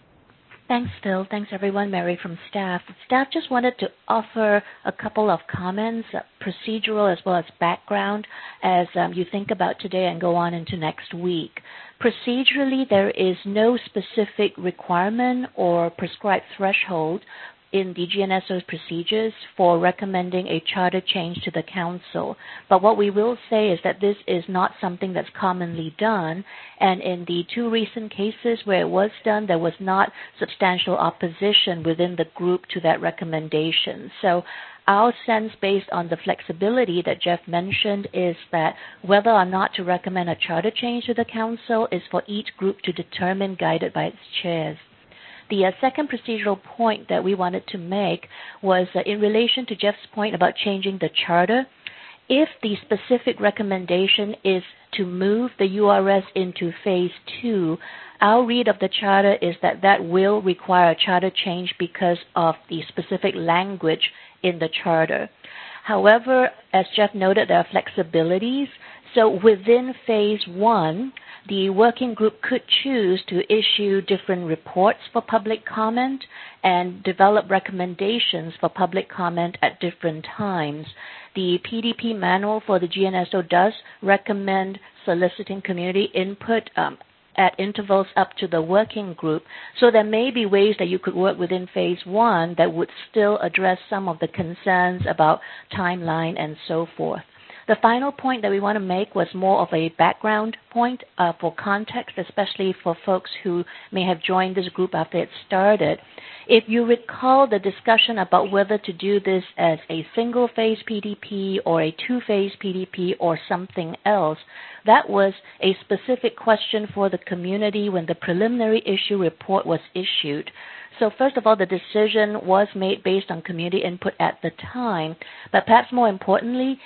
Thanks, Phil. Thanks, everyone. Mary from staff. Staff just wanted to offer a couple of comments, procedural as well as background, as you think about today and go on into next week. Procedurally, there is no specific requirement or prescribed threshold in the GNSO's procedures for recommending a charter change to the Council. But what we will say is that this is not something that's commonly done, and in the two recent cases where it was done, there was not substantial opposition within the group to that recommendation. So our sense, based on the flexibility that Jeff mentioned, is that whether or not to recommend a charter change to the Council is for each group to determine, guided by its chairs. The second procedural point that we wanted to make was in relation to Jeff's point about changing the charter. If the specific recommendation is to move the URS into Phase 2, our read of the charter is that that will require a charter change because of the specific language in the charter. However, as Jeff noted, there are flexibilities. So within Phase 1, the working group could choose to issue different reports for public comment and develop recommendations for public comment at different times. The PDP manual for the GNSO does recommend soliciting community input at intervals up to the working group. So there may be ways that you could work within Phase 1 that would still address some of the concerns about timeline and so forth. The final point that we want to make was more of a background point for context, especially for folks who may have joined this group after it started. If you recall the discussion about whether to do this as a single-phase PDP or a two-phase PDP or something else, that was a specific question for the community when the preliminary issue report was issued. So first of all, the decision was made based on community input at the time, but perhaps more importantly,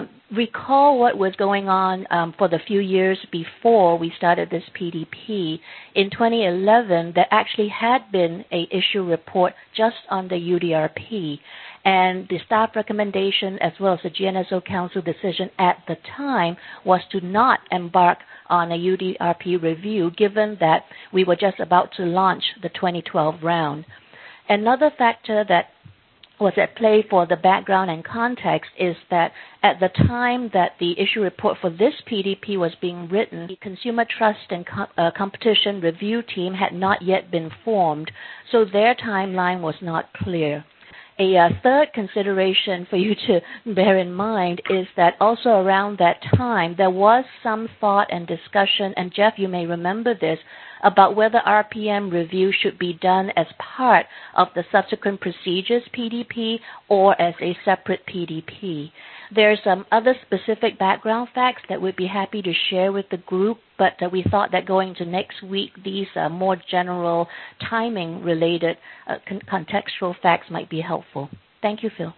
recall what was going on for the few years before we started this PDP. In 2011, there actually had been an issue report just on the UDRP, and the staff recommendation as well as the GNSO Council decision at the time was to not embark on a UDRP review, given that we were just about to launch the 2012 round. Another factor that was at play for the background and context is that at the time that the issue report for this PDP was being written, the Consumer Trust and Competition Review Team had not yet been formed, so their timeline was not clear. A third consideration for you to bear in mind is that also around that time, there was some thought and discussion, and Jeff, you may remember this, about whether RPM review should be done as part of the subsequent procedures PDP or as a separate PDP. There's some other specific background facts that we'd be happy to share with the group, but we thought that going to next week, these more general timing-related contextual facts might be helpful. Thank you, Phil.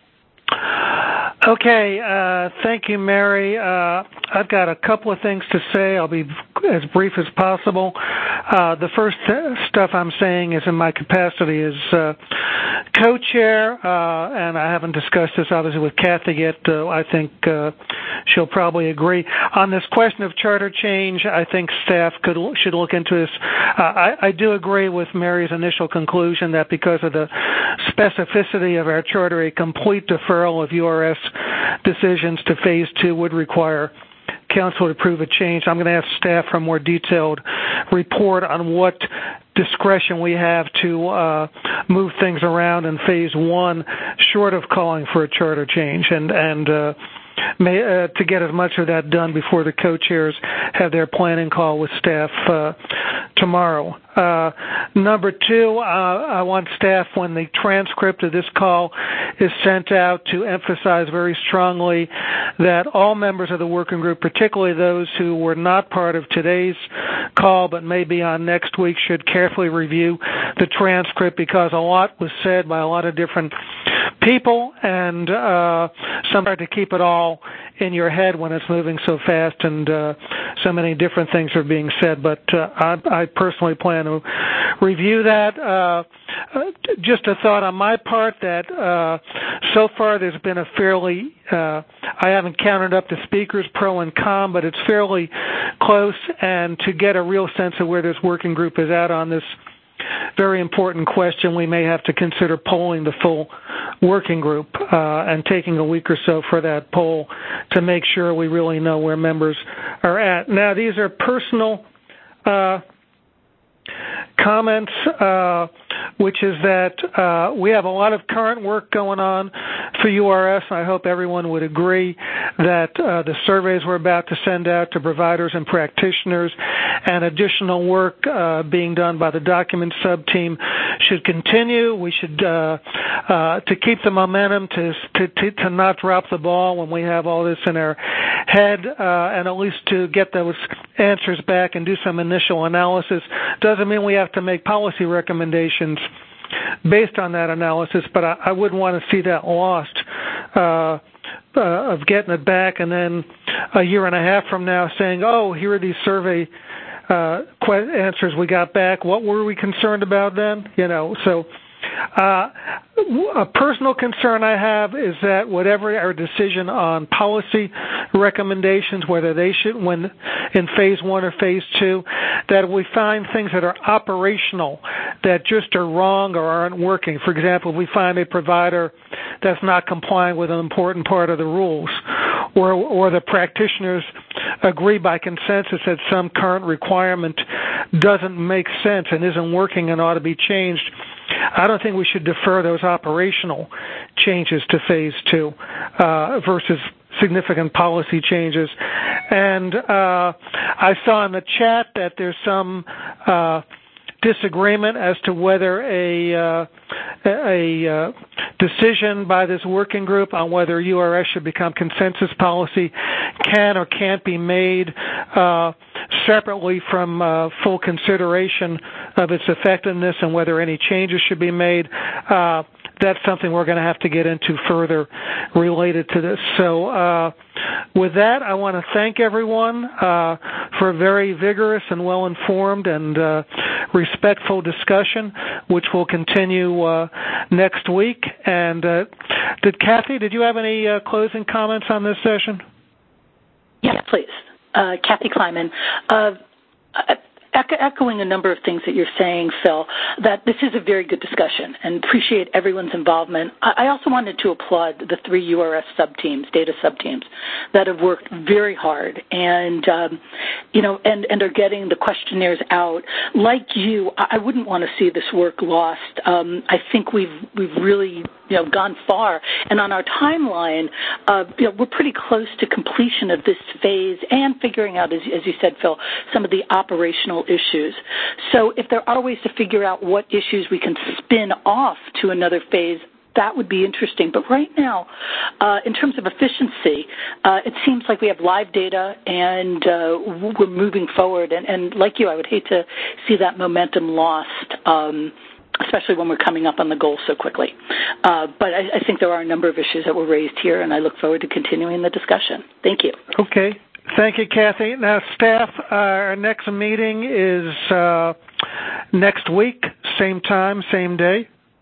Okay, thank you, Mary. I've got a couple of things to say. I'll be as brief as possible. The first stuff I'm saying is in my capacity as co-chair, and I haven't discussed this obviously with Kathy yet, I think she'll probably agree. On this question of charter change, I think staff should look into this. I do agree with Mary's initial conclusion that because of the specificity of our charter, a complete deferral of URS decisions to Phase 2 would require Council to approve a change. I'm going to ask staff for a more detailed report on what discretion we have to move things around in Phase 1, short of calling for a charter change, and to get as much of that done before the co-chairs have their planning call with staff tomorrow. Number 2, I want staff, when the transcript of this call is sent out, to emphasize very strongly that all members of the working group, particularly those who were not part of today's call but may be on next week, should carefully review the transcript, because a lot was said by a lot of different people, and some try to keep it all in your head when it's moving so fast and so many different things are being said. But I personally plan to review that. Just a thought on my part that so far there's been a fairly, I haven't counted up the speakers, pro and con, but it's fairly close, and to get a real sense of where this working group is at on this very important question, we may have to consider polling the full working group and taking a week or so for that poll to make sure we really know where members are at. Now, these are personal comments, which is that we have a lot of current work going on for URS. I hope everyone would agree that the surveys we're about to send out to providers and practitioners and additional work being done by the document sub-team should continue. We should, to keep the momentum, to not drop the ball when we have all this in our head, and at least to get those answers back and do some initial analysis. Doesn't mean we have to make policy recommendations based on that analysis, but I wouldn't want to see that lost of getting it back and then a year and a half from now saying, oh, here are these survey answers we got back. What were we concerned about then? So a personal concern I have is that whatever our decision on policy recommendations, whether they should, when in Phase 1 or Phase 2, that we find things that are operational that just are wrong or aren't working. For example, if we find a provider that's not complying with an important part of the rules, or the practitioners agree by consensus that some current requirement doesn't make sense and isn't working and ought to be changed, I don't think we should defer those operational changes to Phase 2 versus significant policy changes. And I saw in the chat that there's some disagreement as to whether a decision by this working group on whether URS should become consensus policy can or can't be made separately from full consideration of its effectiveness and whether any changes should be made. That's something we're going to have to get into further related to this. So with that, I want to thank everyone for a very vigorous and well-informed and respectful discussion, which will continue next week. And Kathy, did you have any closing comments on this session? Yes, please. Kathy Kleiman. Echoing a number of things that you're saying, Phil, that this is a very good discussion and appreciate everyone's involvement. I also wanted to applaud the 3 URS sub-teams, data sub-teams, that have worked very hard and, and are getting the questionnaires out. Like you, I wouldn't want to see this work lost. I think we've really, gone far. And on our timeline, we're pretty close to completion of this phase and figuring out, as you said, Phil, some of the operational issues. So if there are ways to figure out what issues we can spin off to another phase, that would be interesting. But right now, in terms of efficiency, it seems like we have live data and we're moving forward. And like you, I would hate to see that momentum lost, especially when we're coming up on the goal so quickly. But I think there are a number of issues that were raised here, and I look forward to continuing the discussion. Thank you. Okay. Thank you, Kathy. Now, staff, our next meeting is next week, same time, same day.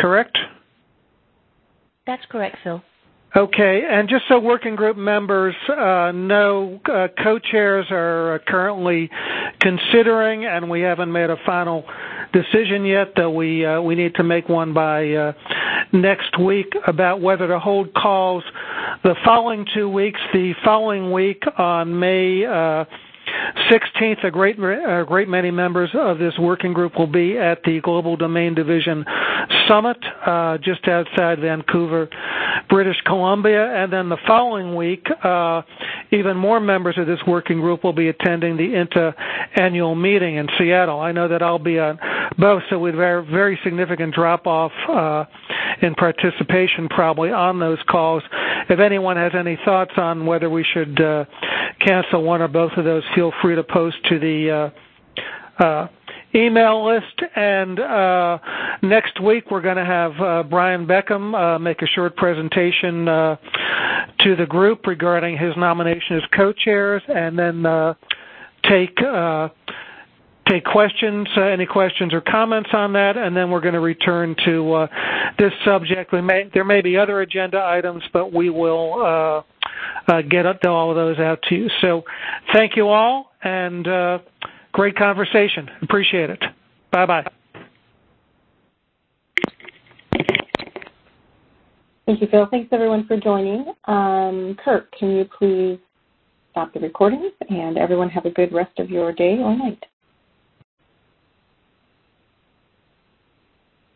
correct? That's correct, Phil. Okay, and just so working group members know, co-chairs are currently considering, and we haven't made a final decision yet, though we need to make one by next week about whether to hold calls the following 2 weeks. The following week on May 16th, a great many members of this working group will be at the Global Domain Division Summit just outside Vancouver, British Columbia. And then the following week, even more members of this working group will be attending the INTA annual meeting in Seattle. I know that I'll be on both, so with a very significant drop-off in participation probably on those calls. If anyone has any thoughts on whether we should cancel one or both of those, feel free to post to the email list. And next week we're going to have Brian Beckham make a short presentation to the group regarding his nomination as co-chairs, and then take questions, any questions or comments on that, and then we're going to return to this subject. There may be other agenda items, but we will get all of those out to you. So thank you all, and great conversation. Appreciate it. Bye-bye. Thank you, Phil. Thanks, everyone, for joining. Kirk, can you please stop the recording, and everyone have a good rest of your day or night.